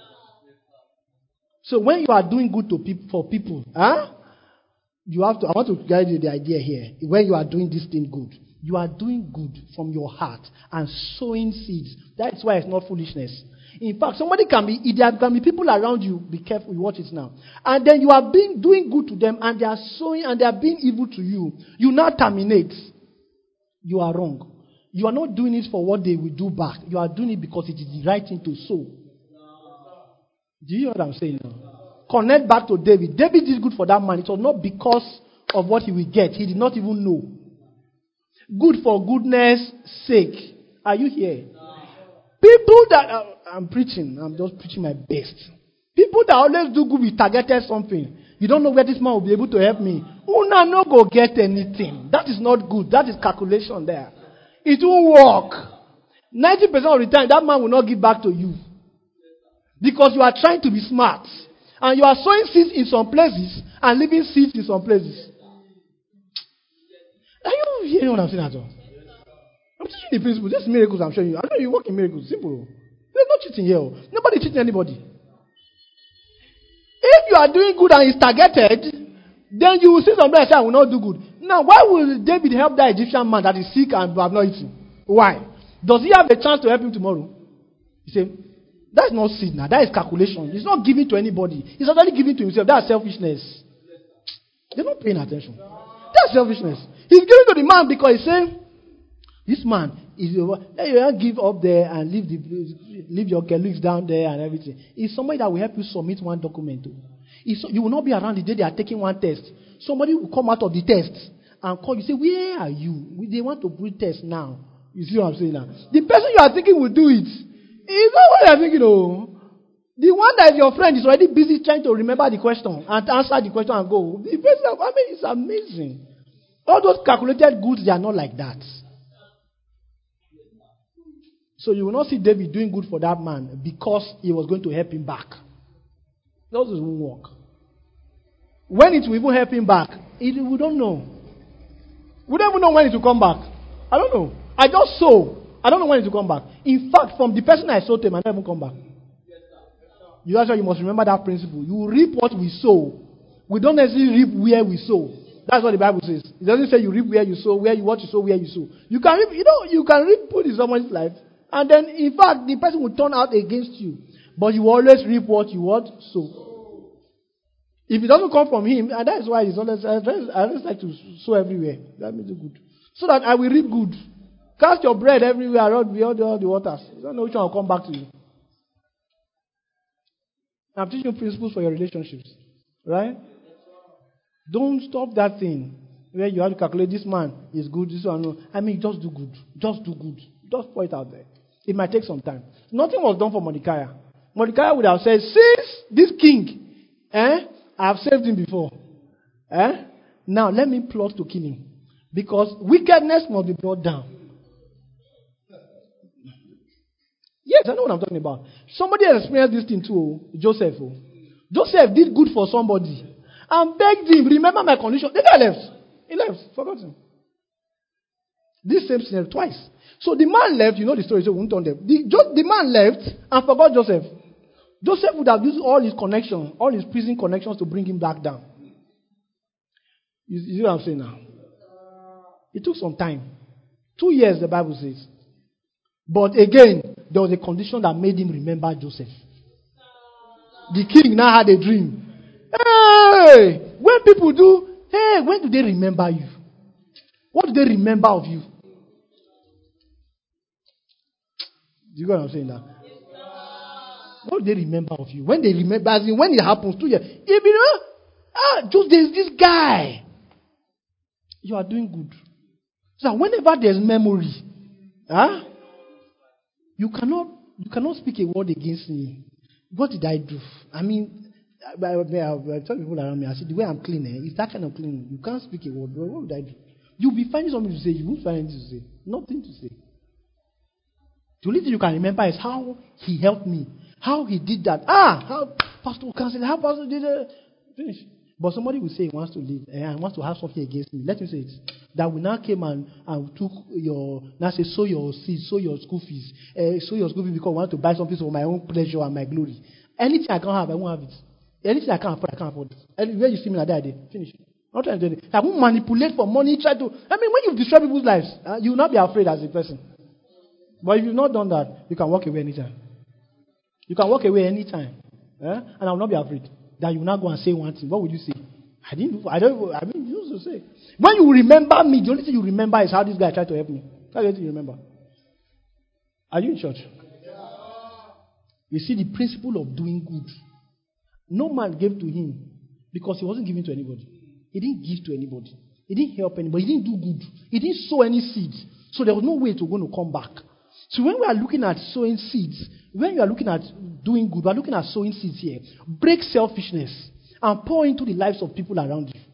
So, when you are doing good for people, you have to, I want to guide you the idea here. When you are doing this thing good, you are doing good from your heart and sowing seeds. That's why it's not foolishness. In fact, there can be people around you. Be careful, you watch it now. And then you are doing good to them and they are sowing and they are being evil to you. You now terminate. you are wrong. You are not doing it for what they will do back. You are doing it because it is the right thing to sow. Do you know what I'm saying now? Connect back to David. David did good for that man. It was not because of what he will get. He did not even know. Good for goodness sake. Are you here? People that I'm preaching, I'm just preaching my best. People that always do good with targeted something. You don't know where this man will be able to help me. Una no go get anything. That is not good. That is calculation there. It won't work. 90% of the time, that man will not give back to you. Because you are trying to be smart. And you are sowing seeds in some places and leaving seeds in some places. Are you hearing what I'm saying at all? I'm teaching the principle. This is miracles I'm showing you. I know you work in miracles. Simple. There's no cheating here. Nobody cheating anybody. If you are doing good and it's targeted, then you will see somebody say, I will not do good. Now, why will David help that Egyptian man that is sick and have not eaten? Why? Does he have a chance to help him tomorrow? He said, that's not seed now. That is calculation. He's not giving to anybody. He's already giving to himself. That's selfishness. They're not paying attention. That's selfishness. He's giving to the man because he's saying, this man is you don't give up there and leave your colleagues down there and everything. It's somebody that will help you submit one document. You will not be around the day they are taking one test. Somebody will come out of the test and call you. Say, where are you? They want to put test now. You see what I'm saying now? The person you are thinking will do it. It's not what you are thinking. Oh, the one that is your friend is already busy trying to remember the question and answer the question and go. The person, it's amazing. All those calculated goods, they are not like that. So you will not see David doing good for that man because he was going to help him back. Those won't work. When it will even help him back, we don't know. We don't even know when it will come back. I don't know. I just sow. I don't know when it will come back. In fact, from the person I sowed to him, I never come back. That's why you must remember that principle. You reap what we sow. We don't necessarily reap where we sow. That's what the Bible says. It doesn't say you reap where you sow, what you sow, where you sow. You can reap, you can reap good in someone's life, and then in fact the person will turn out against you. But you always reap what you sow. If it doesn't come from him, and that's why I always like to sow everywhere. That means good. So that I will reap good. Cast your bread everywhere around beyond all the waters. You don't know which one will come back to you. I'm teaching you principles for your relationships. Right? Don't stop that thing where you have to calculate this man is good, this one no. Just do good. Just do good. Just point out there. It might take some time. Nothing was done for Mordecai. Mordecai would have said, since this king, I have saved him before. Now let me plot to kill him. Because wickedness must be brought down. Yes, I know what I'm talking about. Somebody has experienced this thing too, Joseph. Joseph did good for somebody and begged him, remember my condition. The guy left. He left. Forgot him. This same scenario twice. So the man left, you know the story, so we won't turn them. The man left and forgot Joseph. Joseph would have used all his connections, all his prison connections to bring him back down. You see what I'm saying now? It took some time. 2 years, the Bible says. But again, there was a condition that made him remember Joseph. The king now had a dream. Hey! When people do, when do they remember you? What do they remember of you? Do you get what I'm saying now? What do they remember of you? When they remember, as in when it happens 2 years, just there's this guy. You are doing good. So whenever there's memory, you cannot speak a word against me. What did I do? I tell people around me, I say, the way I'm cleaning, it's that kind of cleaning. You can't speak a word. What would I do? You'll be finding something to say. You won't find anything to say. Nothing to say. The only thing you can remember is how he helped me. How he did that. How Pastor Cancel, how Pastor did it. Finish. But somebody will say he wants to leave and wants to have something against me. Let me say it. That we now came and took sow your seeds, sow your school fees. Sow your school fees because I want to buy something for my own pleasure and my glory. Anything I can't have, I won't have it. Anything I can't afford, I can't afford it. Anywhere you see me like that, I did. Finish. I'm not trying to do it. I won't manipulate for money, when you destroy people's lives, you will not be afraid as a person. But if you've not done that, you can walk away anytime. You can walk away anytime. And I will not be afraid that you will not go and say one thing. What would you say? You used to say. When you remember me, the only thing you remember is how this guy tried to help me. That's the only thing you remember. Are you in church? You see the principle of doing good. No man gave to him because he wasn't giving to anybody. He didn't give to anybody. He didn't help anybody. He didn't do good. He didn't sow any seeds. So there was no way to going to come back. So when we are looking at sowing seeds, when you are looking at doing good, we are looking at sowing seeds here. Break selfishness and pour into the lives of people around you.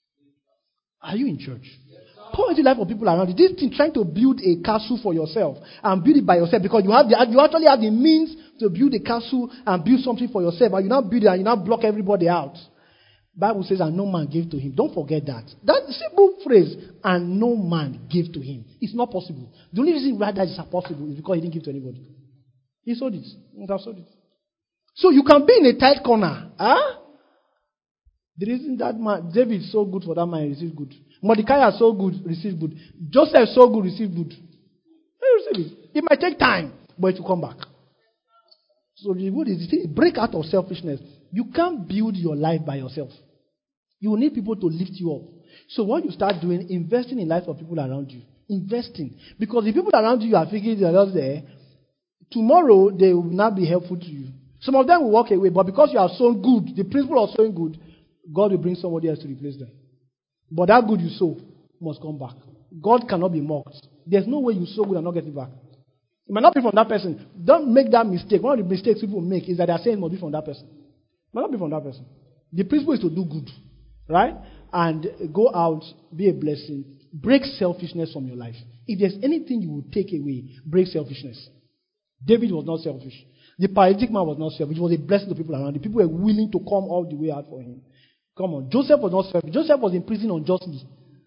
Are you in church? Pour into the life of people around you. This thing, trying to build a castle for yourself and build it by yourself because you actually have the means to build a castle and build something for yourself, and you now build it and you now block everybody out. Bible says, and no man gave to him. Don't forget that. That simple phrase, and no man gave to him. It's not possible. The only reason why that is possible is because he didn't give to anybody. He sold it. He would have sold it. So you can be in a tight corner. Huh? The reason that man, David is so good for that man, he received good. Mordecai is so good, received good. Joseph is so good, received good. He received it. It might take time, but it will come back. So the good is break out of selfishness. You can't build your life by yourself. You will need people to lift you up. So what you start doing, investing in life of people around you. Investing. Because the people around you are thinking they are just there. Tomorrow, they will not be helpful to you. Some of them will walk away, but because you are so good, the principle of sowing good, God will bring somebody else to replace them. But that good you sow must come back. God cannot be mocked. There's no way you sow good and not get it back. It might not be from that person. Don't make that mistake. One of the mistakes people make is that they are saying it must be from that person. It might not be from that person. The principle is to do good. Right? And go out, be a blessing. Break selfishness from your life. If there's anything you would take away, break selfishness. David was not selfish. The paralytic man was not selfish. He was a blessing to people around him. People were willing to come all the way out for him. Come on. Joseph was not selfish. Joseph was in prison unjustly.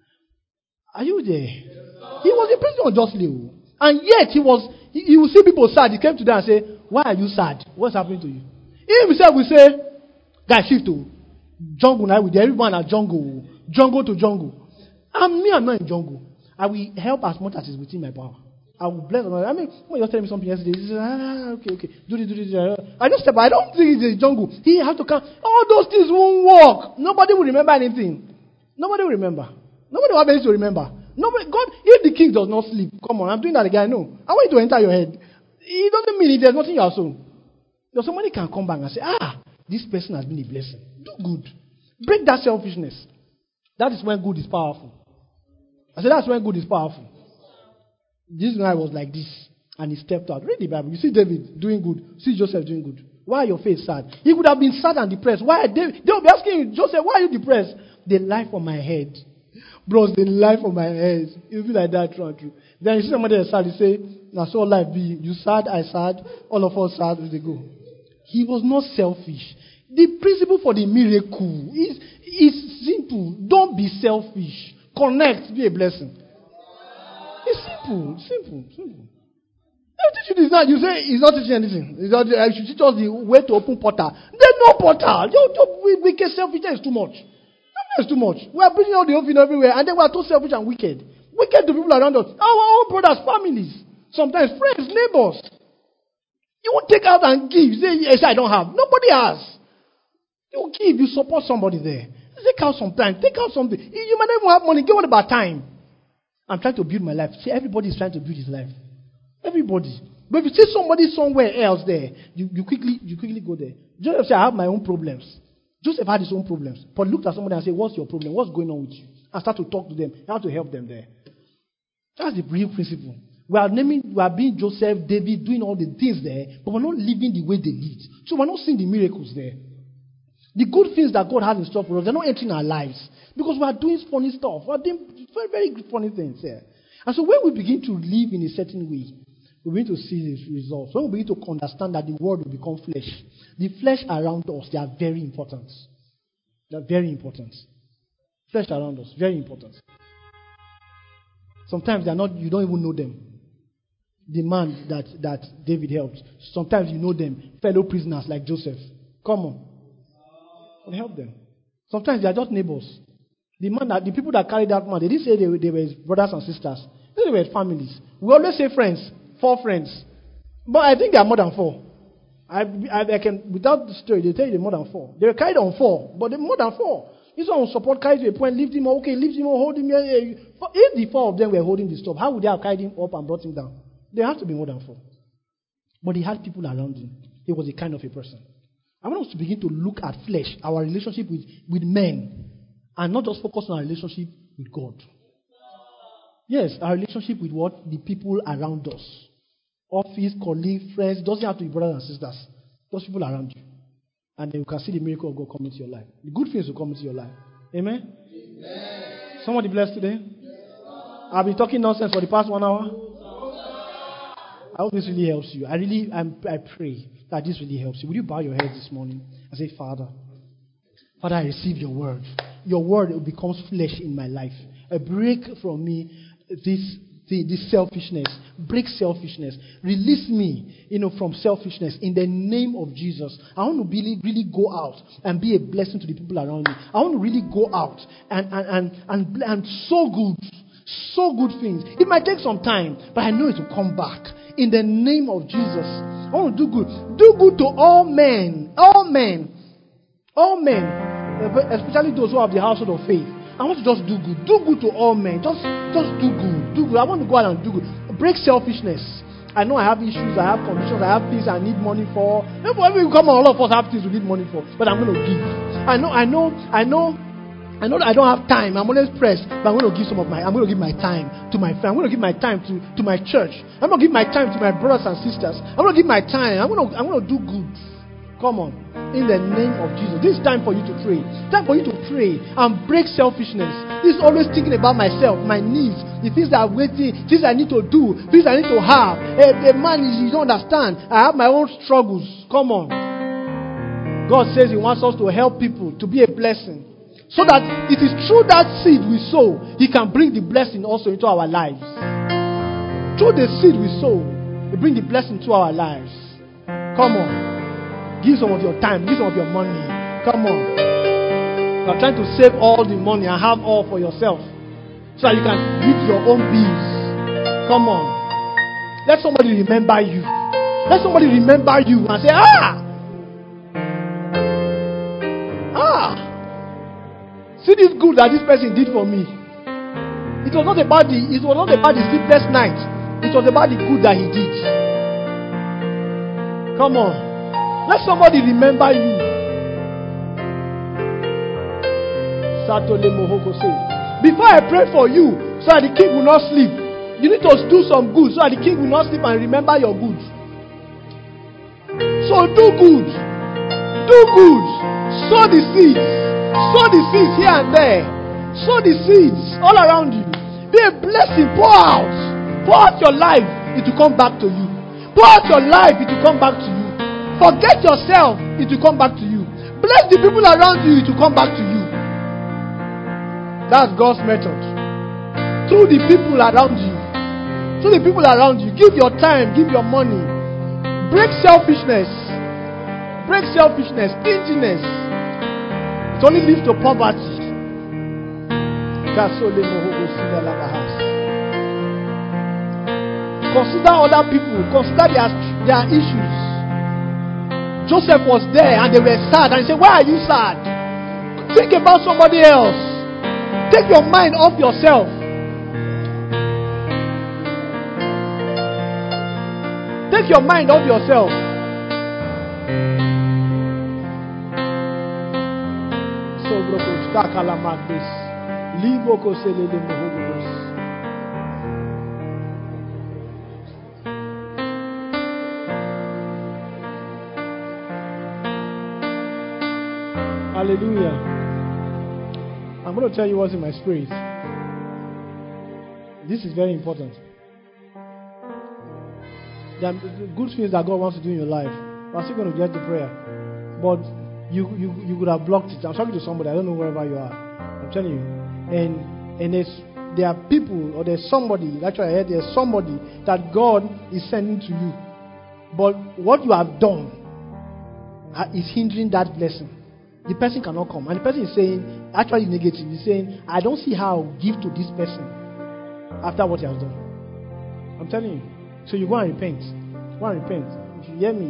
Are you there? He was in prison unjustly. And yet he will see people sad. He came to them and say, why are you sad? What's happening to you? He himself will say, guys, shift to jungle now with everyone at jungle to jungle. And me, I'm not in jungle. I will help as much as is within my power. I will bless. I mean, when you were telling me something yesterday, he said, okay, do this. I just said, but I don't think it's a jungle. He has to come. All those things won't work. Nobody will remember anything. Nobody will remember. Nobody will have anything to remember. Nobody, God, if the king does not sleep, come on, I'm doing that again. No, I want you to enter your head. It doesn't mean there's nothing you have sown. Somebody can come back and say, this person has been a blessing. Do good. Break that selfishness. That is when good is powerful. I said that's when good is powerful. This guy was like this, and he stepped out. Read the Bible. You see David doing good. See Joseph doing good. Why are your face sad? He could have been sad and depressed. Why? They will be asking him, Joseph, why are you depressed? The life on my head. Bros, the life on my head. It will be like that, true. Then you see somebody that's sad, you say, now so life be. You sad, I sad, all of us sad, they go. He was not selfish. The principle for the miracle is simple. Don't be selfish. Connect, be a blessing. It's simple. You say he's not teaching anything. I should teach us the way to open portal. There's no portal. We get selfishness is too much. It's too much. We are bringing out the oven everywhere, and then we are too selfish and wicked. Wicked to people around us. Our own brothers, families, sometimes friends, neighbors. You won't take out and give. Say, yes, I don't have. Nobody has. You give, you support somebody there. Take out some time. Take out something. You might not even have money. Get what about time? I'm trying to build my life. See, everybody is trying to build his life. Everybody. But if you see somebody somewhere else there, you quickly go there. Joseph said, I have my own problems. Joseph had his own problems. But looked at somebody and said, what's your problem? What's going on with you? And start to talk to them. How to help them there. That's the real principle. We are being Joseph, David, doing all the things there, but we're not living the way they did. So we're not seeing the miracles there. The good things that God has in store for us, they're not entering our lives. Because we are doing funny stuff. We are doing very, very good funny things here. And so when we begin to live in a certain way, we begin to see the results. When we begin to understand that the world will become flesh, the flesh around us, they are very important. They are very important. Flesh around us, very important. Sometimes they are not, you don't even know them. The man that David helped. Sometimes you know them, fellow prisoners like Joseph. Come on. And help them. Sometimes they are just neighbors. The people that carried that man, they didn't say they were his brothers and sisters. They were families. We always say friends, 4 friends. But I think there are more than 4. I can, without the story, they tell you they're more than 4. They were carried on 4, but they're more than 4. This one will support, carry to a point, lift him up, okay, lift him up, hold him here. If the 4 of them were holding the stuff, how would they have carried him up and brought him down? There have to be more than 4. But he had people around him. He was a kind of a person. I want us to begin to look at flesh, our relationship with men, and not just focus on our relationship with God. Yes, our relationship with what? The people around us. Office, colleagues, friends, doesn't have to be brothers and sisters. Those people around you. And then you can see the miracle of God come into your life. The good things will come into your life. Amen? Amen. Somebody blessed today? I've been talking nonsense for the past 1 hour. I hope this really helps you. I pray that this really helps you. Will you bow your heads this morning and say, Father, I receive your word. Your word becomes flesh in my life. Break from me this selfishness. Break selfishness. Release me, from selfishness in the name of Jesus. I want to really go out and be a blessing to the people around me. I want to really go out and so good things. It might take some time, but I know it will come back in the name of Jesus. I want to do good. Do good to all men. All men. All men. Especially those who have the household of faith. I want to just do good. Do good to all men. Just do good. Do good. I want to go out and do good. Break selfishness. I know I have issues. I have conditions. I have things I need money for. Come on, all of us have things we need money for. But I'm going to give. I know that I don't have time. I'm always pressed. But I'm going to give my time to my friend. I'm going to give my time to my church. I'm going to give my time to my brothers and sisters. I'm going to give my time. I'm going to do good. Come on. In the name of Jesus. This is time for you to pray. Time for you to pray and break selfishness. This is always thinking about myself, my needs, the things that are waiting, things I need to do, things I need to have. A man, you don't understand. I have my own struggles. Come on. God says He wants us to help people, to be a blessing. So that it is through that seed we sow, He can bring the blessing also into our lives. Through the seed we sow, He bring the blessing to our lives. Come on. Give some of your time. Give some of your money. Come on. You are trying to save all the money and have all for yourself so that you can meet your own bills. Come on. Let somebody remember you. Let somebody remember you and say, see this good that this person did for me. It was not about the sleepless night. It was about the good that he did. Come on. Let somebody remember you. Before I pray for you, so that the king will not sleep, you need to do some good, so that the king will not sleep and remember your good. So do good. Do good. Sow the seeds. Sow the seeds here and there. Sow the seeds all around you. Be a blessing. Pour out. Pour out your life. It will come back to you. Pour out your life. It will come back to you. Forget yourself, it will come back to you. Bless the people around you, it will come back to you. That's God's method. Through the people around you. Through the people around you. Give your time, give your money. Break selfishness. Break selfishness, stinginess. It only leads to poverty. Consider other people. Consider their issues. Joseph was there and they were sad and he said, why are you sad? Think about somebody else. Take your mind off yourself. Take your mind off yourself. Hallelujah. I'm going to tell you what's in my spirit. This is very important. There are good things that God wants to do in your life. We're still going to get to prayer. But you could have blocked it. I'm talking to somebody. I don't know wherever you are. I'm telling you. And there are people, or there's somebody, actually I heard there's somebody that God is sending to you. But what you have done is hindering that blessing. The person cannot come. And the person is saying, actually negative. He's saying, I don't see how I'll give to this person after what he has done. I'm telling you. So you go and repent. Go and repent. if you hear me,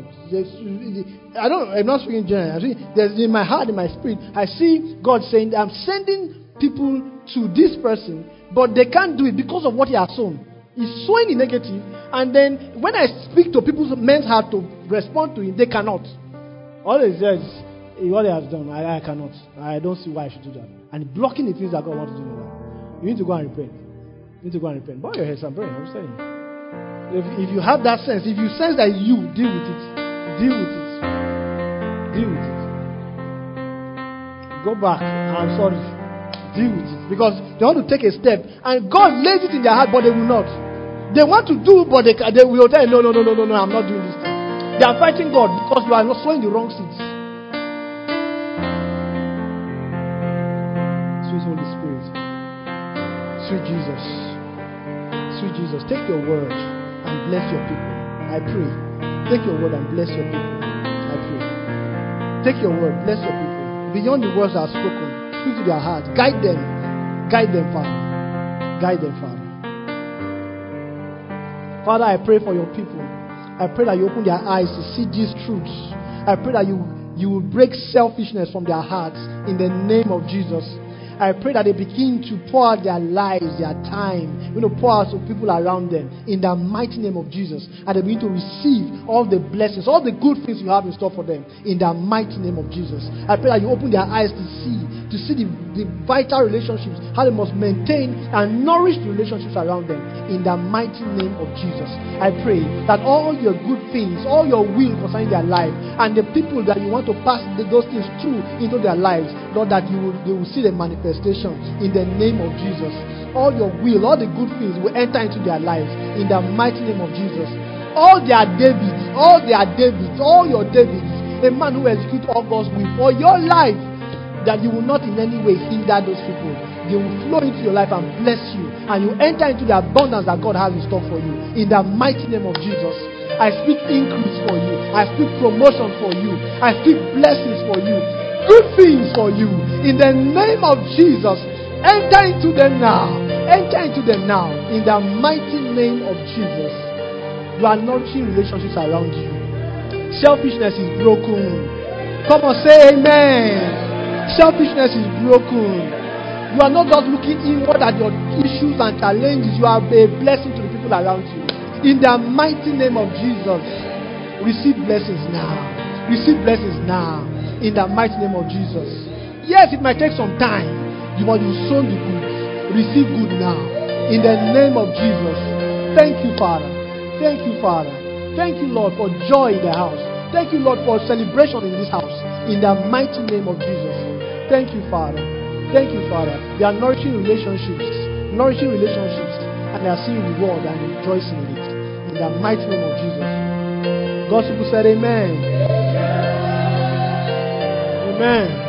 I'm not speaking generally. There's in my heart, in my spirit, I see God saying, I'm sending people to this person, but they can't do it because of what he has sown. He's sowing in negative, and then when I speak to people's men's heart to respond to him, they cannot. All he says, what he has done, I cannot. I don't see why I should do that. And blocking the things that God wants to do in that. You need to go and repent. You need to go and repent. Bow your heads and pray. I'm saying. If you have that sense, if you sense that you deal with it, deal with it. Deal with it. Go back. I'm sorry. Deal with it. Because they want to take a step, and God lays it in their heart, but they will not. They want to do, but they will tell you, no, I'm not doing this thing. They are fighting God because you are not sowing the wrong seeds. Sweet Holy Spirit. Sweet Jesus. Sweet Jesus. Take your word and bless your people. I pray. Take your word and bless your people. I pray. Take your word, bless your people. Beyond the words that are spoken, speak to their hearts. Guide them. Guide them, Father. Guide them, Father. Father, I pray for your people. I pray that you open their eyes to see these truths. I pray that you will break selfishness from their hearts in the name of Jesus. I pray that they begin to pour out their lives, their time, pour out to people around them in the mighty name of Jesus. And they begin to receive all the blessings, all the good things you have in store for them in the mighty name of Jesus. I pray that you open their eyes to see the vital relationships, how they must maintain and nourish the relationships around them in the mighty name of Jesus. I pray that all your good things, all your will concerning their life, and the people that you want to pass those things through into their lives, Lord, that they will see the manifestation in the name of Jesus. All your will, all the good things will enter into their lives in the mighty name of Jesus. All your Davids, a man who executes all God's will for your life, that you will not in any way hinder those people. They will flow into your life and bless you, and you enter into the abundance that God has in store for you in the mighty name of Jesus. I speak increase for you. I speak promotion for you. I speak blessings for you. Good things for you in the name of Jesus. Enter into them now. Enter into them now in the mighty name of Jesus. You are nourishing relationships around you. Selfishness is broken. Come on, say amen. Selfishness is broken. You are not just looking inward at your issues and challenges. You are a blessing to the people around you. In the mighty name of Jesus, receive blessings now. Receive blessings now. In the mighty name of Jesus. Yes, it might take some time, but you sow the good. Receive good now. In the name of Jesus. Thank you, Father. Thank you, Father. Thank you, Lord, for joy in the house. Thank you, Lord, for celebration in this house. In the mighty name of Jesus. Thank you, Father. Thank you, Father. They are nourishing relationships, and they are seeing reward and rejoicing in it. In the mighty name of Jesus. God's people said amen. Amen.